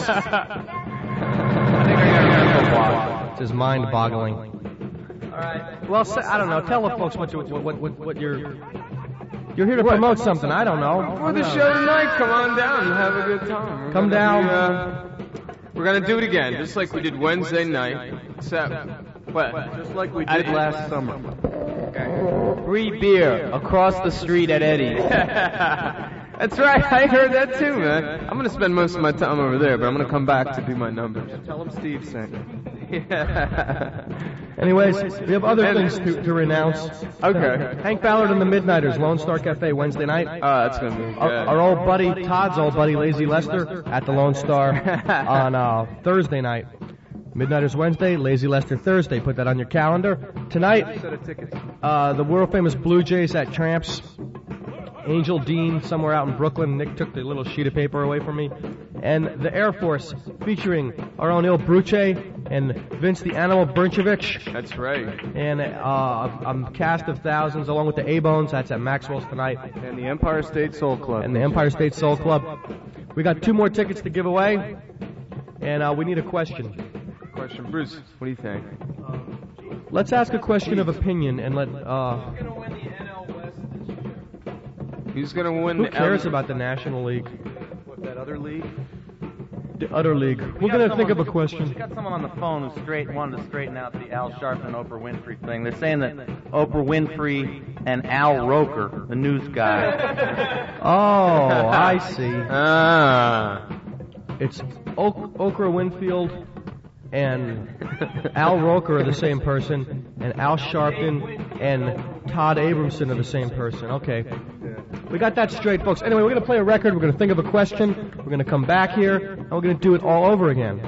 It's his mind boggling. All right. Well, I don't know. Tell the folks what you're here to promote something. I don't know. For the show tonight, come on down and have a good time. Come down. We're gonna do it again, just like we did Wednesday night. Except, what? Just like we did last summer. Okay. Free beer across the street at Eddie's. That's right, I heard that too, man. I'm gonna spend most of my time over there, but I'm gonna come back to do my numbers. Tell him Steve sent you. Anyways, we have other things to renounce. Okay. Hank Ballard and the Midnighters, Lone Star Cafe, Wednesday night. That's gonna be good. Our old buddy, Todd's old buddy, Lazy Lester, at the Lone Star on Thursday night. Midnighters Wednesday, Lazy Lester Thursday. Put that on your calendar. Tonight, the world famous Blue Jays at Tramps. Angel Dean somewhere out in Brooklyn. Nick took the little sheet of paper away from me. And the Air Force featuring our own Il Bruce and Vince the Animal Brinchevich. That's right. And a cast of thousands along with the A-Bones. That's at Maxwell's tonight. And the Empire State Soul Club. We got 2 more tickets to give away. And we need a question. Bruce, what do you think? Let's ask a question of opinion and let... Who's going to win? Who cares about the National League? What, that other league? The other league. We're going to think of a question. We got someone on the phone who wanted to straighten out the Al Sharpton Oprah Winfrey thing. They're saying that Oprah Winfrey and Al Roker, the news guy. Oh, I see. It's Oprah Winfield and Al Roker are the same person, and Al Sharpton and Todd Abramson are the same person. Okay. We got that straight, folks. Anyway, we're going to play a record, we're going to think of a question, we're going to come back here, and we're going to do it all over again.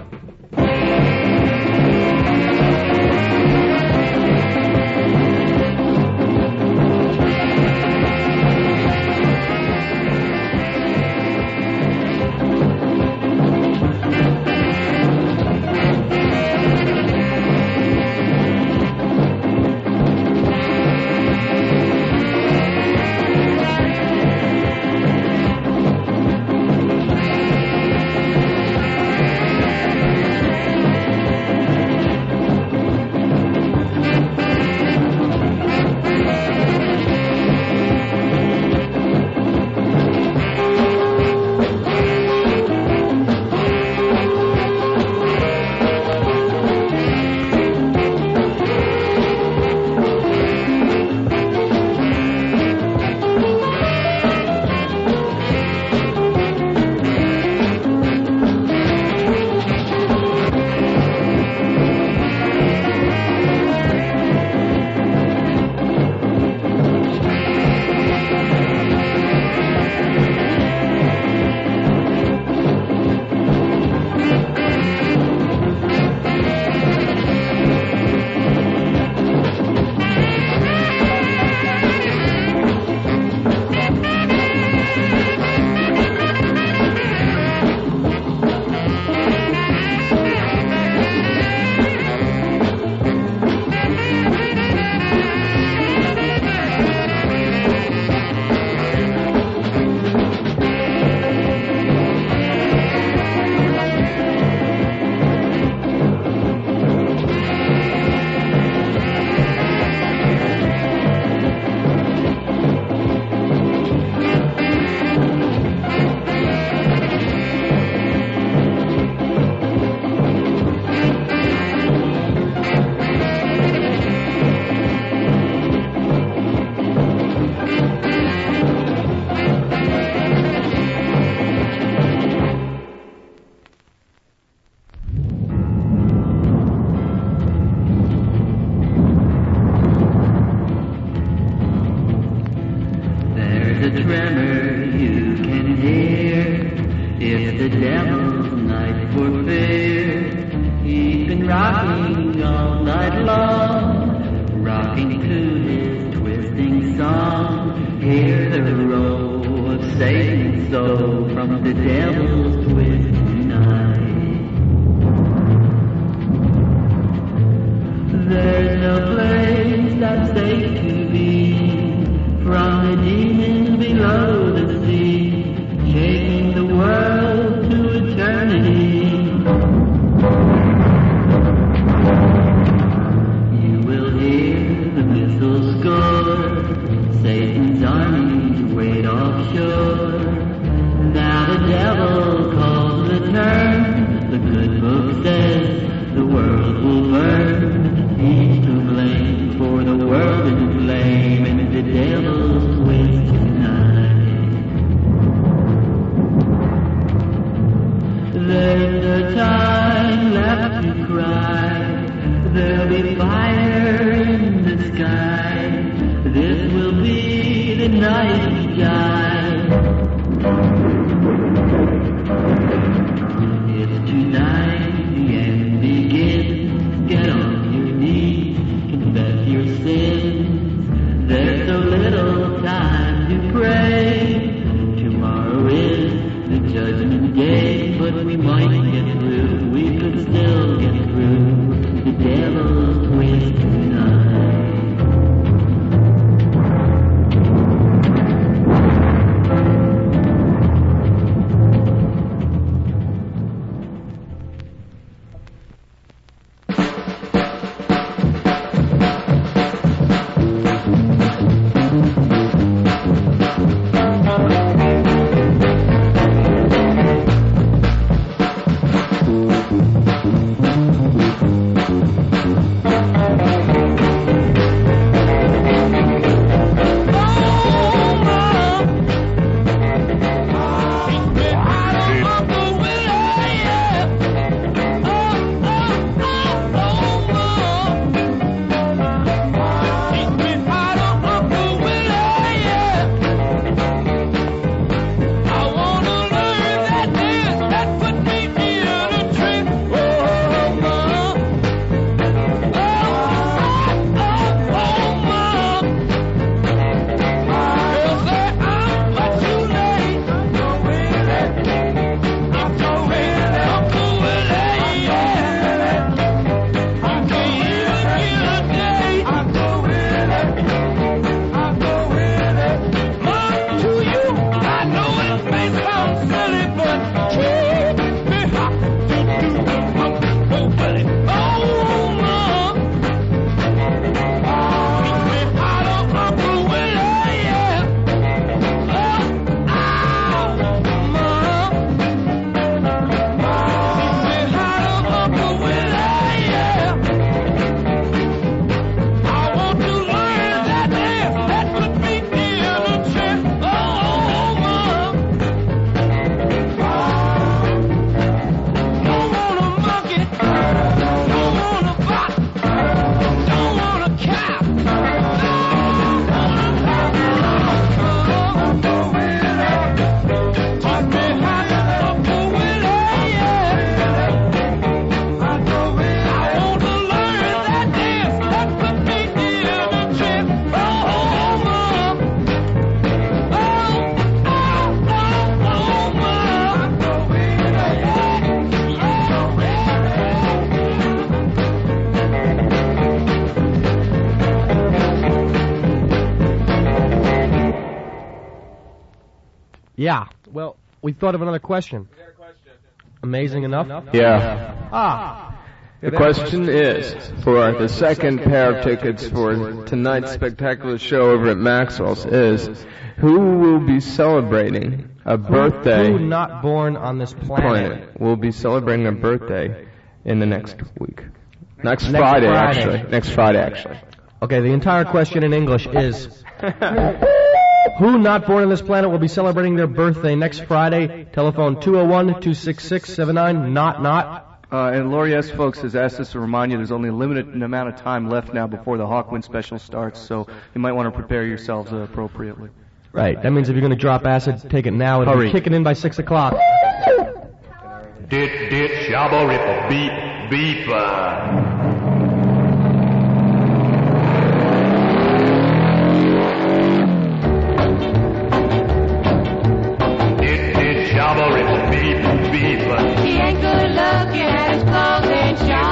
There's a tremor you can hear. It's the devil's night for fear. He's been rocking all night long, rocking to his twisting song. Hear the roll of Satan's soul from the devil's twisting night. There's no place that's safe to be from the demons below the sea, shaking the world to eternity. You will hear the missiles score, Satan's armies wait offshore. Now the devil calls the turn, the good book says the world will burn. He's to blame for the world in flame and the devil's twist tonight. There's no time left to cry. There'll be fire in the sky. This will be the night we die. It's tonight the end begins. Get on your knees, confess your sins. There's so little time to pray. Tomorrow is the judgment day, but we might get through. We could still get through the devil's twist tonight. Yeah. Well, we thought of another question. Amazing enough? Yeah. The question is, for the second pair of tickets for tonight's spectacular show over at Maxwell's, is who will be celebrating a birthday? Who not born on this planet will be celebrating a birthday in the next week. Next Friday, actually. Okay, the entire question in English is, who not born on this planet will be celebrating their birthday next Friday? Telephone 201-266-79, not. And Laurie S. Folks has asked us to remind you there's only a limited amount of time left now before the Hawkwind special starts, so you might want to prepare yourselves appropriately. Right. That means if you're going to drop acid, take it now. It'll be kicking in by 6 o'clock. Dit, shabba, ripple, beep, beep. Dit, shabba, ripple, beep, beep. He ain't good looking and his clothes ain't sharp.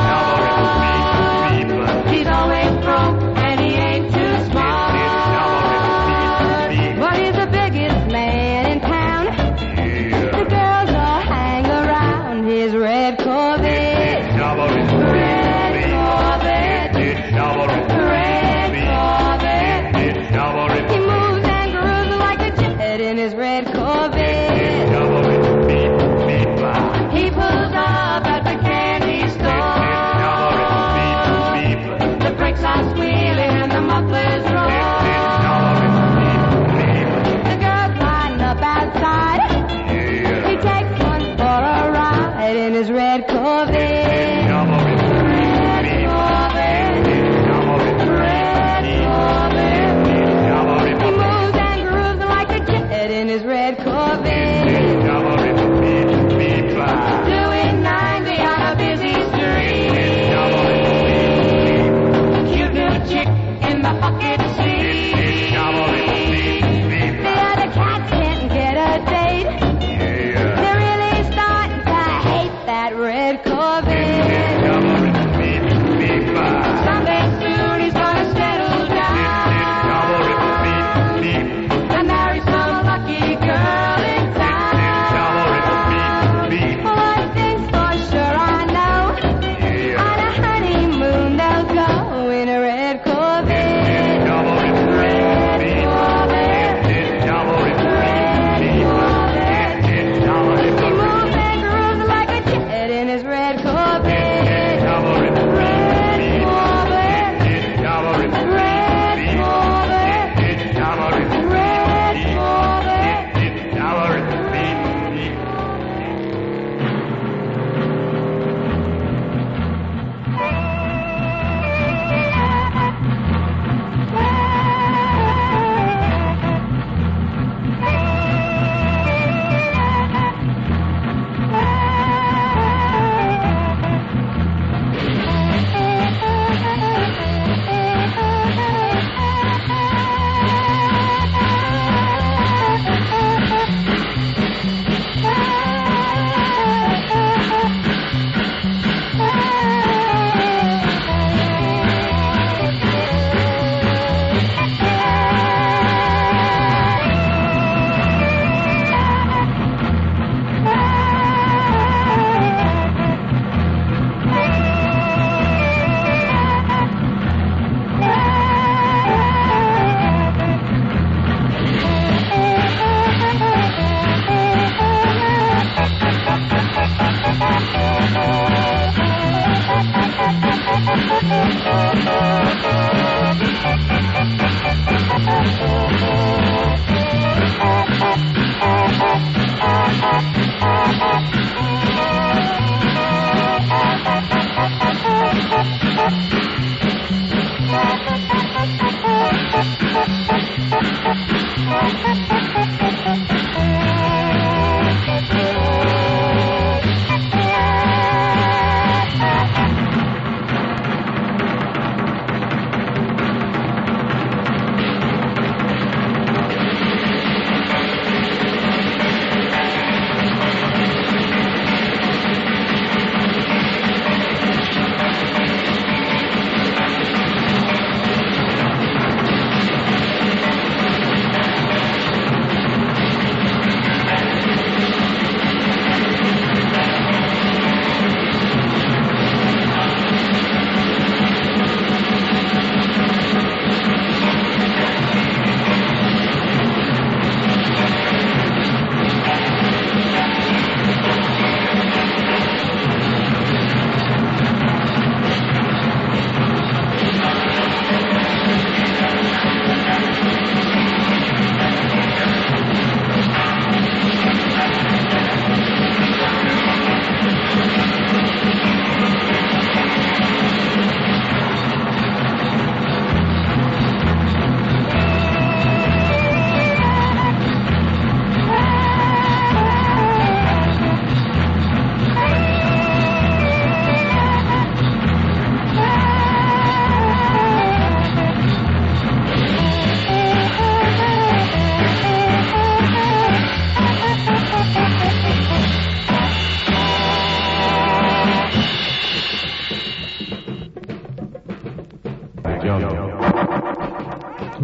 He's always broke and he ain't too smart. But he's the biggest man in town. The girls all hang around his red Corvette. Red Corvette. Red Corvette. He moves and grooves like a jet in his red Corvette. He pulls up at the candy store. The brakes are squealing and the mufflers roar. The girls line up outside. He takes one for a ride in his red Corvette. Red Corvette. Red Corvette. He moves and grooves like a jet in his red Corvette. Doing 90 on a busy street. Cute little chick in the bucket seat. The other cats can't get a date. They're really starting to hate that red Corvette. Someday soon he's gonna settle down and marry some lucky girl in town. One thing's for sure I know, on a honeymoon they'll go in a red Corvette. Red Corvette. He moves and grooves like a jet in his red Corvette. Red Corvette. Red Corvette.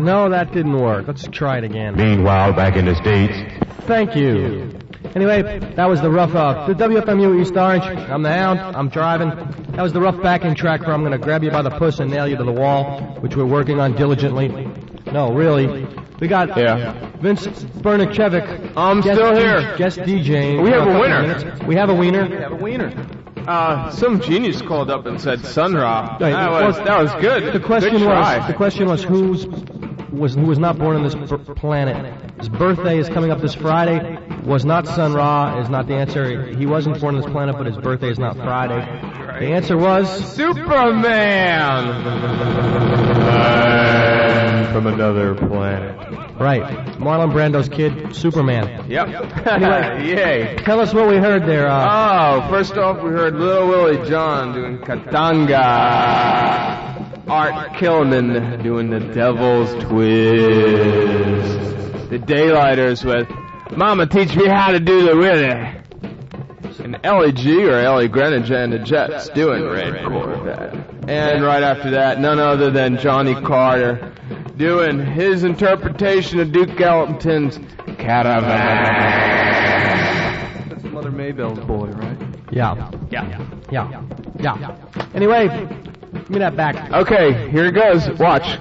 No, that didn't work. Let's try it again. Meanwhile, back in the States. Thank you. Anyway, that was the rough, the WFMU East Orange. I'm the Hound. I'm driving. That was the rough backing track for I'm Gonna Grab You by the Puss and Nail You to the Wall, which we're working on diligently. No, really. We got Vince Bernachevic. I'm still here. Guest DJ. We have a winner. We have a wiener. We have a wiener. Some genius called up and said Sun Ra. That was good. The question was who was not born on this planet. His birthday is coming up this Friday. Was not Sun Ra is not the answer. He wasn't born on this planet, but his birthday is not Friday. The answer was Superman. I'm from another planet. Right. Marlon Brando's kid, Superman. Yep. Anyway, yay. Tell us what we heard there. First off, we heard Little Willie John doing Katanga. Art Kilman doing the Devil's Twist. The Daylighters with Mama Teach Me How to Do the Willie. And Ellie G or Ellie Greenwich and the Jets doing Red Corvette. And right after that, none other than Johnny Carter doing his interpretation of Duke Ellington's Caravan. That's Mother Maybell's boy, right? Yeah. Anyway, give me that back. Okay, here it goes. Watch.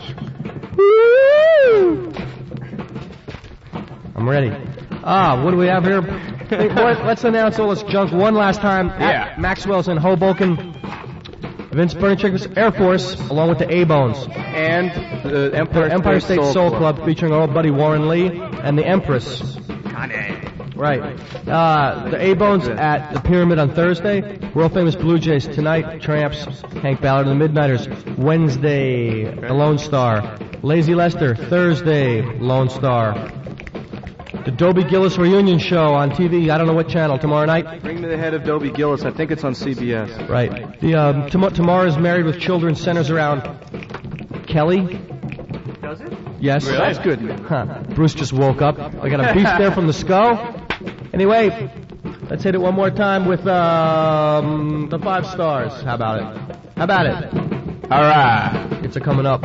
I'm ready. What do we have here? Let's announce all this junk one last time. Yeah. Maxwell's in Hoboken. Vince Bernichek's Air Force, along with the A-Bones. And the Empire State Soul Club, featuring our old buddy Warren Lee and the Empress. Right. The A-Bones at the Pyramid on Thursday. World Famous Blue Jays tonight. Tramps, Hank Ballard and the Midnighters. Wednesday, the Lone Star. Lazy Lester, Thursday, Lone Star. The Dobie Gillis reunion show on TV. I don't know what channel. Tomorrow night. Bring me the head of Dobie Gillis. I think it's on CBS. Right. The Tomorrow's Married with Children centers around Kelly. Does it? Yes. Really? That's good. Huh. Bruce just woke up. I got a beast there from the skull. Anyway, let's hit it one more time with the 5 stars. How about it? All right. It's a coming up.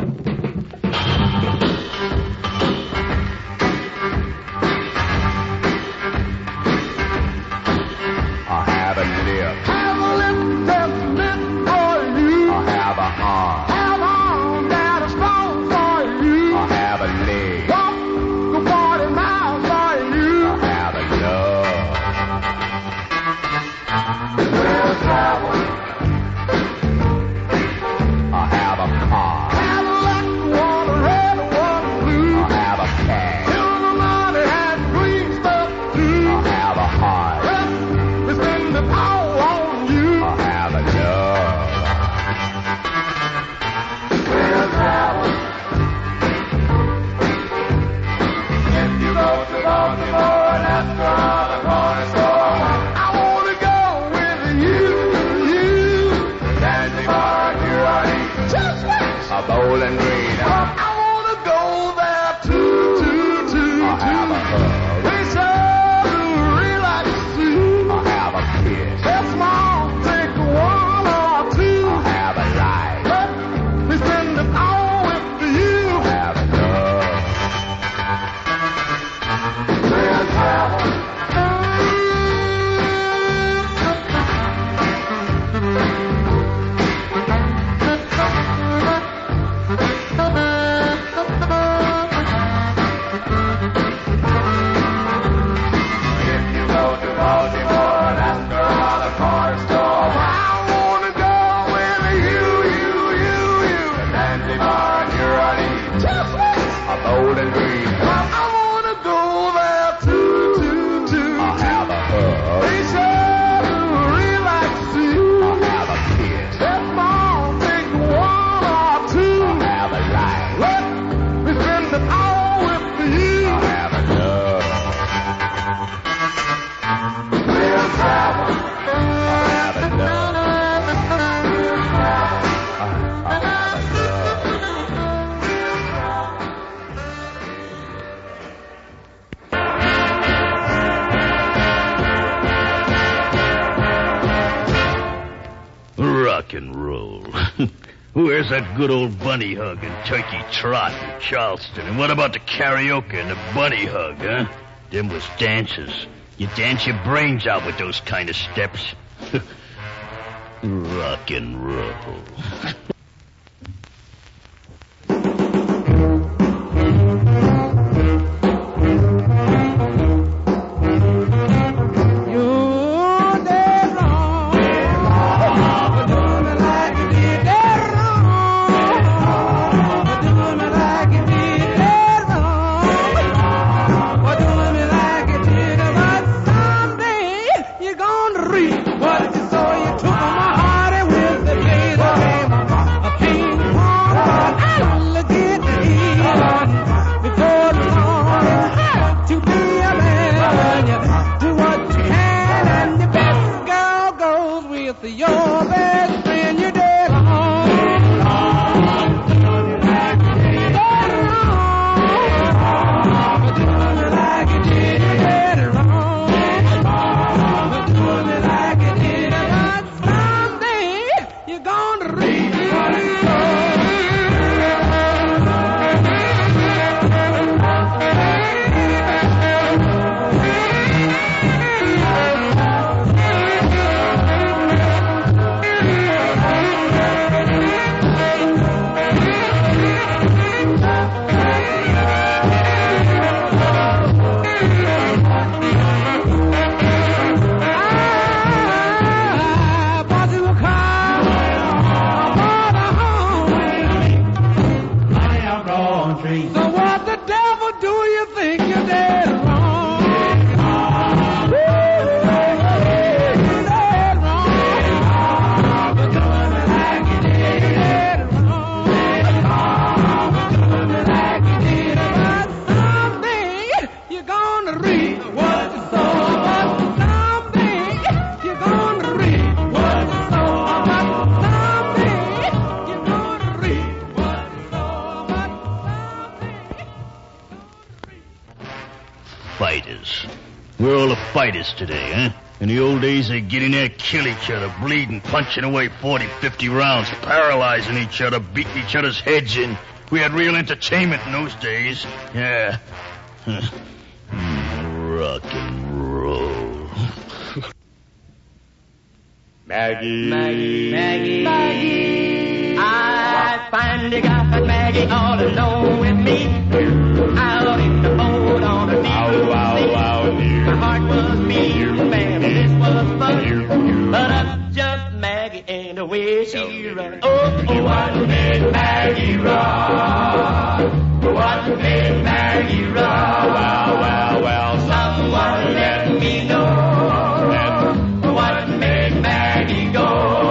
Where's that good old bunny hug and turkey trot in Charleston? And what about the karaoke and the bunny hug, huh? Them was dances. You dance your brains out with those kind of steps. Rock and roll. We're all the fighters today, huh? In the old days, they'd get in there, kill each other, bleeding, punching away 40, 50 rounds, paralyzing each other, beating each other's heads in. We had real entertainment in those days. Yeah. Rock and roll. Maggie. Maggie. Maggie. Maggie. I finally got Maggie all alone with me. Out in the boat on the deep blue sea. My heart was beating, baby, this was fun. But up jumped Maggie and away she ran. Oh, what made Maggie run? What made Maggie run? Well, someone let me know. What made Maggie go?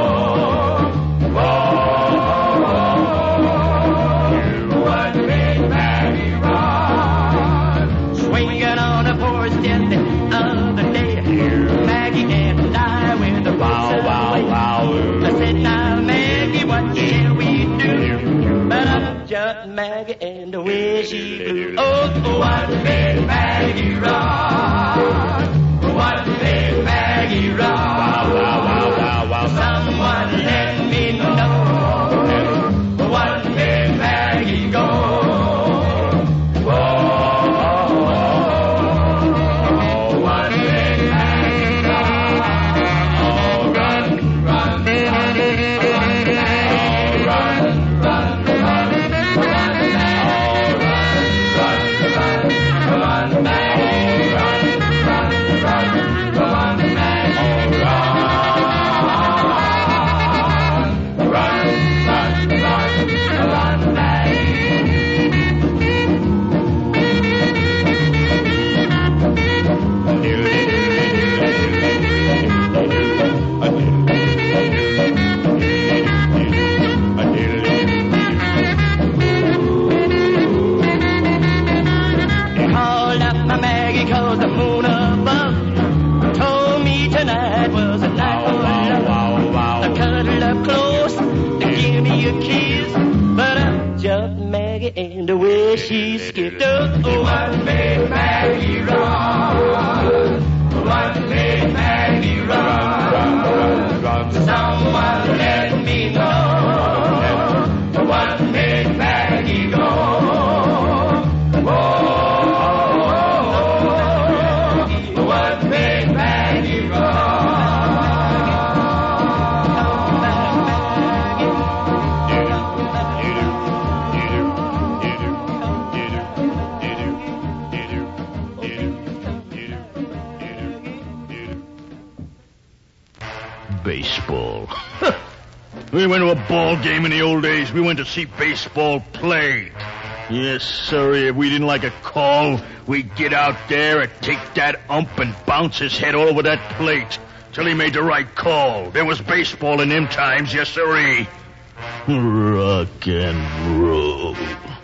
What made Maggie run? Swinging on a porch just the other day, Maggie and I were the boys away. I said, now Maggie, what shall we do? But up jumped Maggie and away she flew. Oh, what made Maggie run? What made Maggie run? Someone let me know. What made Maggie go? What made Maggie run? Run, run, and the way she skipped up. Oh, what made Maggie run? What made Maggie run? Someone let me know. Baseball. We went to a ball game in the old days. We went to see baseball played. Yes, sir. If we didn't like a call, we'd get out there and take that ump and bounce his head all over that plate till he made the right call. There was baseball in them times, yes, sirree. Rock and roll.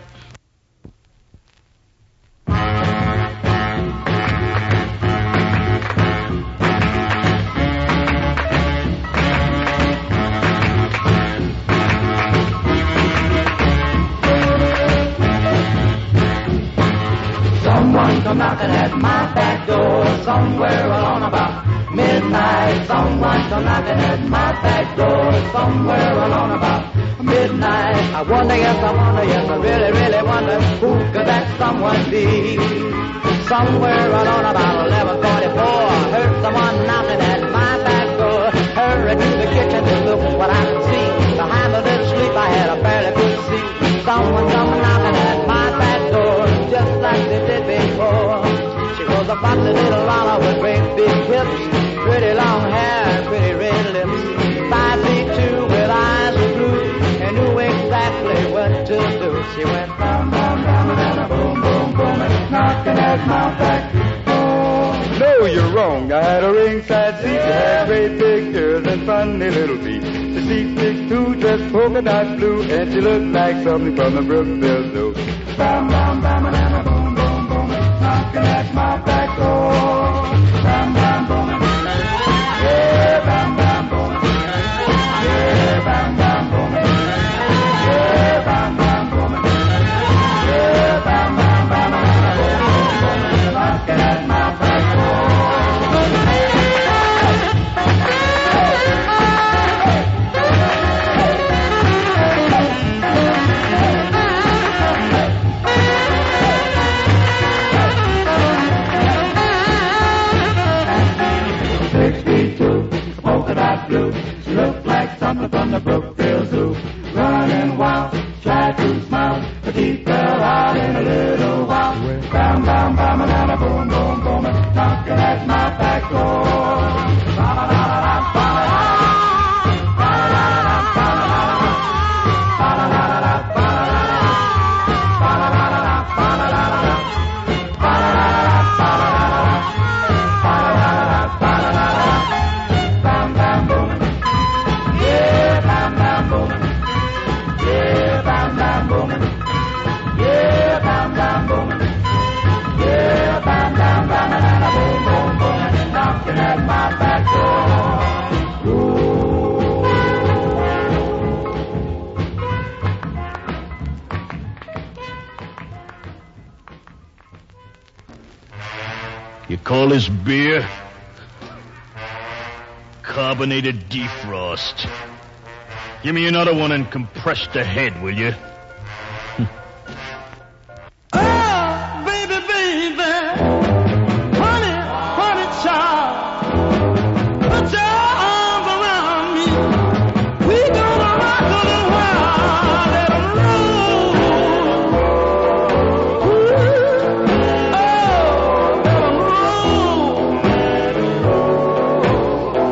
Someone come knocking at my back door somewhere along about midnight. Someone come knocking at my back door somewhere along about midnight. I wonder, yes, I really, really wonder who could that someone be? Somewhere along about 11:44, I heard someone knocking at my back door. Hurry to the kitchen to look what I could see. Behind the little sleep I had, I barely could see. Someone come knocking at my back door, just like they did before. She was a foxy little roller with great big hips, pretty long hair, pretty red lips, 5'2" with eyes of blue, and knew exactly what to do. She went bum bum bum and boom boom boom, and knocking at my back door. No, you're wrong. I had a ringside seat. She had great big ears and funny little feet. The seat fixed too, just polka dot blue, and she looked like something from the Brookville Zoo. Bam bam bam and a boom boom boom, knocking at my back door. Bam bam boom, yeah, bam bam boom, yeah, bam bam boom, yeah, bam bam boom, yeah, bam bam bam and a boom boom boom, knocking at my back door. Blue. She looked like something from the Brookville Zoo. Running wild, tried to smile, but teeth fell out in a little while. Bam, bam, bam, and a boom, boom, boom, knocking at my back door. You call this beer? Carbonated defrost. Give me another one and compress the head, will you? Oh, baby, baby, honey, honey, child, put your arms around me. We gonna rock a little while, let 'em roll. Ooh, oh, let 'em roll.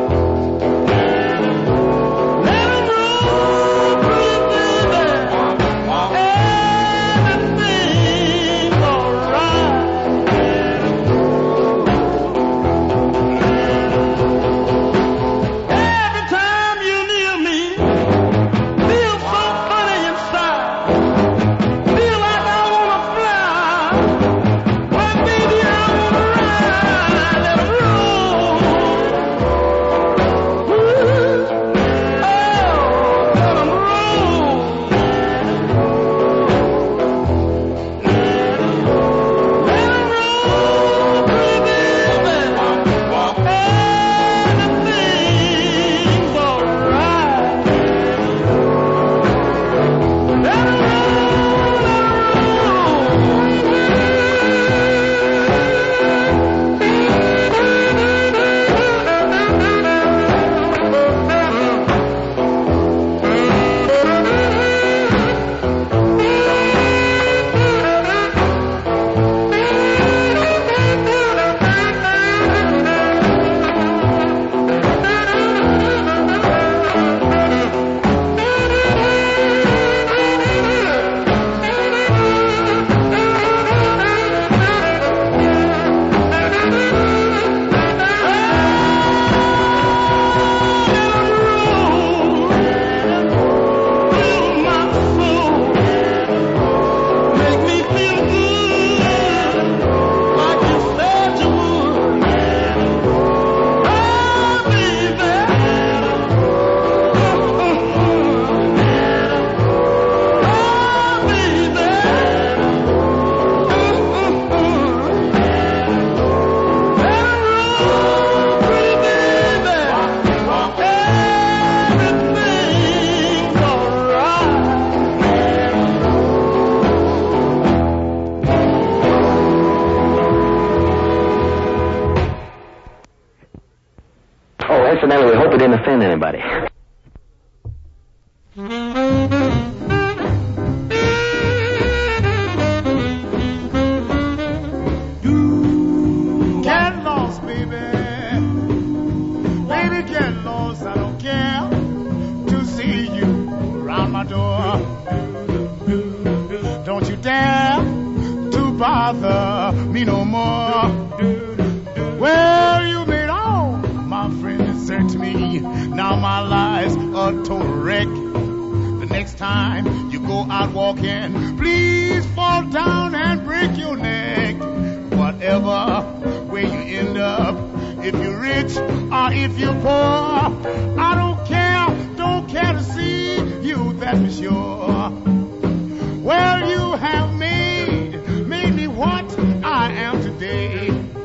Let 'em roll, pretty baby. Hope it didn't offend anybody. Get lost, baby. Baby, get lost. I don't care to see you around my door. Don't you dare to bother me no more. Well, you made all my friends desert me. Now my life's a total wreck. The next time you go out walking, please fall down and break your neck. Whatever way you end up, if you're rich or if you're poor, I don't care to see you, that's for sure. Well, you have made me what I am today.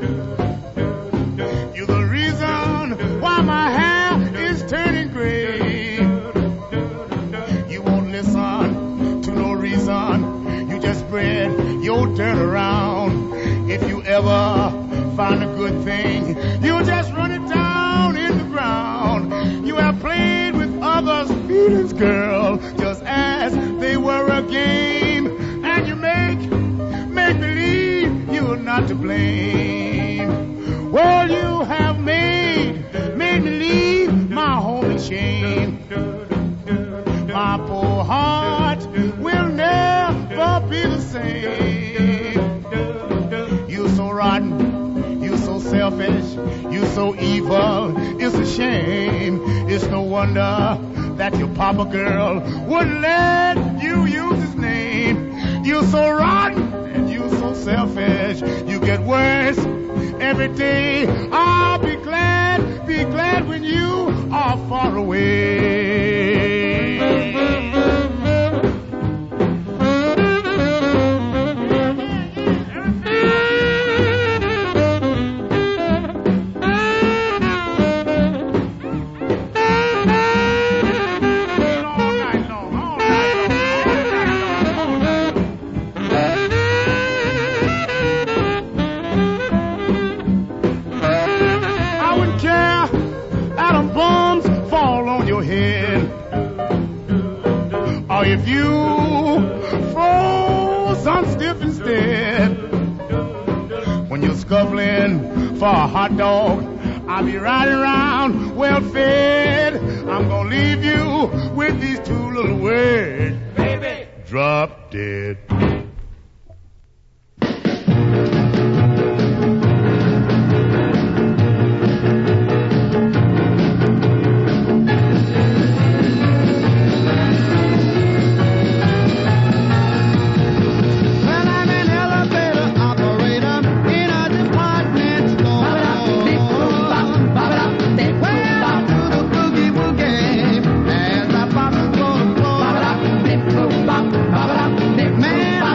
You're the reason why my hair is turning gray. You won't listen to no reason, you just spread your dirt around. If you ever find a good thing, you just run it down in the ground. You have played with others' feelings, girl, just as they were a game. And you make believe you're not to blame. Well, you have made me leave my home in shame. My poor heart will never be the same. You're so rotten, you're so selfish, you're so evil, it's a shame. It's no wonder that your papa girl wouldn't let you use his name. You're so rotten and you're so selfish, you get worse every day. I'll be glad when you are far away. If you froze on stiff instead, when you're scuffling for a hot dog, I'll be riding around well fed. I'm gonna leave you with these two little words, baby, drop dead. Man,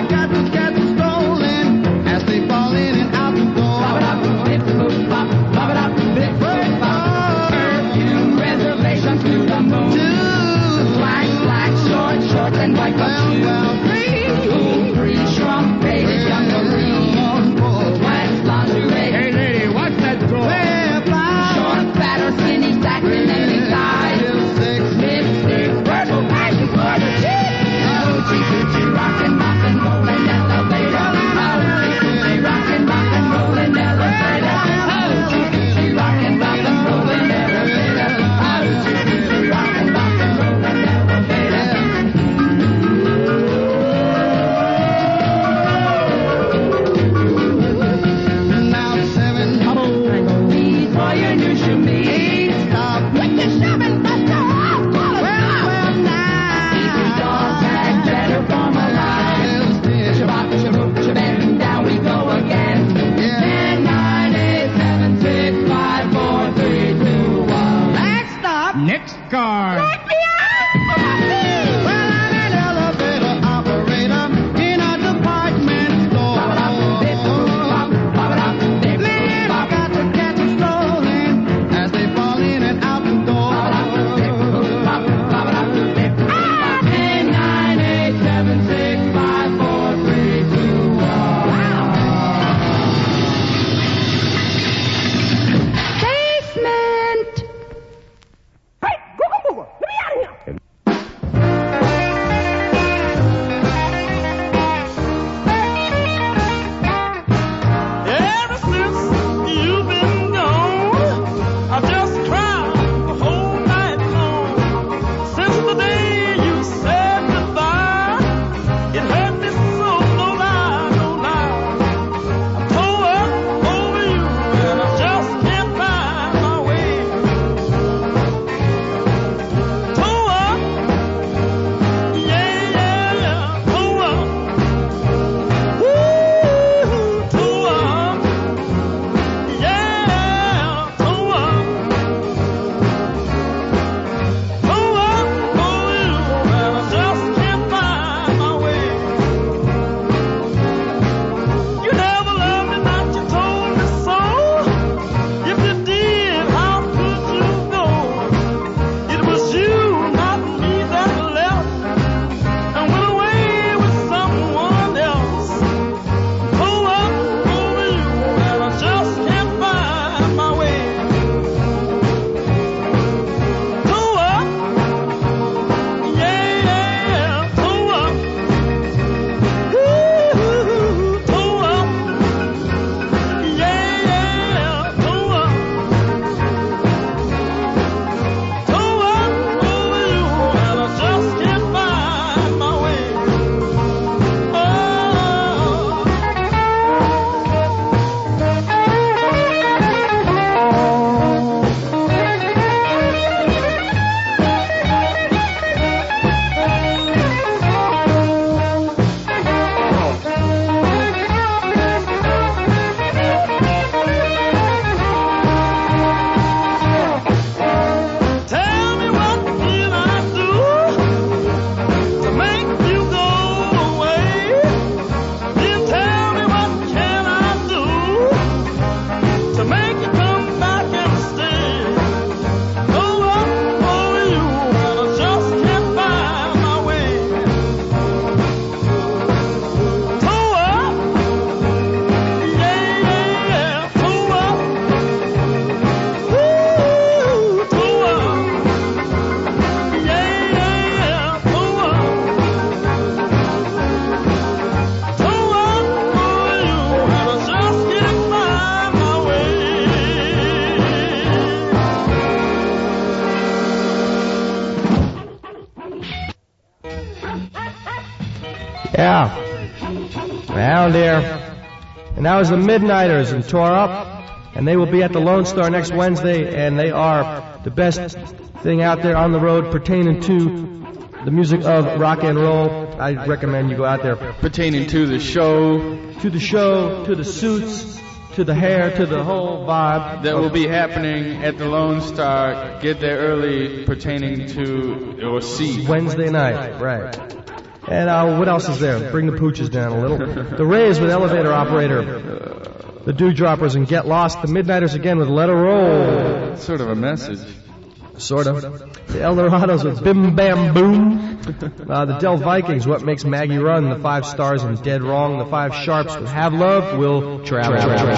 Yeah. Down there. And that was the Midnighters in Tore Up. And they will be at the Lone Star next Wednesday. And they are the best thing out there on the road pertaining to the music of rock and roll. I recommend you go out there. Pertaining to the show. To the show, to the suits, to the hair, to the whole vibe. That will be happening at the Lone Star. Get there early pertaining to, or see. Wednesday night, right. And what else is there? Bring the pooches down a little. The Rays with Elevator Operator. The Dewdroppers and Get Lost. The Midnighters again with Let Her Roll. Sort of a message. Sort of. The Eldorados with Bim Bam Boom. The Del Vikings, What Makes Maggie Run. The 5 Stars and Dead Wrong. The 5 Sharps with Have Love, Will Travel.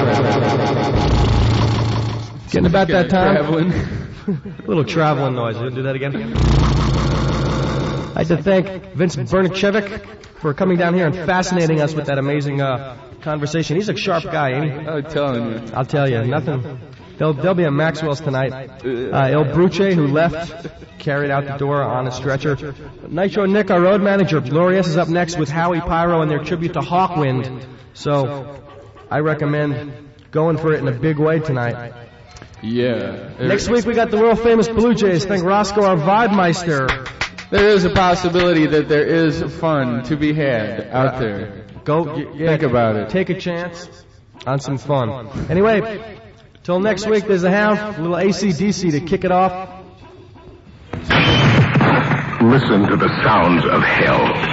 Getting about that time. Traveling. A little traveling noise. We'll do that again. I'd like to thank Vince Bernicevic for coming down here and fascinating us with that amazing conversation. He's a sharp guy, ain't he? I'm telling you. I'll tell you, nothing. They'll be at Maxwell's tonight. El Bruce, who left, carried out the door on a stretcher. Nitro Nick, our road manager. Glorious is up next with Howie Pyro and their tribute to Hawkwind. So I recommend going for it in a big way tonight. Yeah. Next week we got the world famous Blue Jays. Thank Roscoe, our Videmeister. There is a possibility that there is fun to be had out there. Think about it. Take a chance on some fun. Anyway, till next week, there's the Hound, a little AC/DC to kick it off. Listen to the sounds of hell.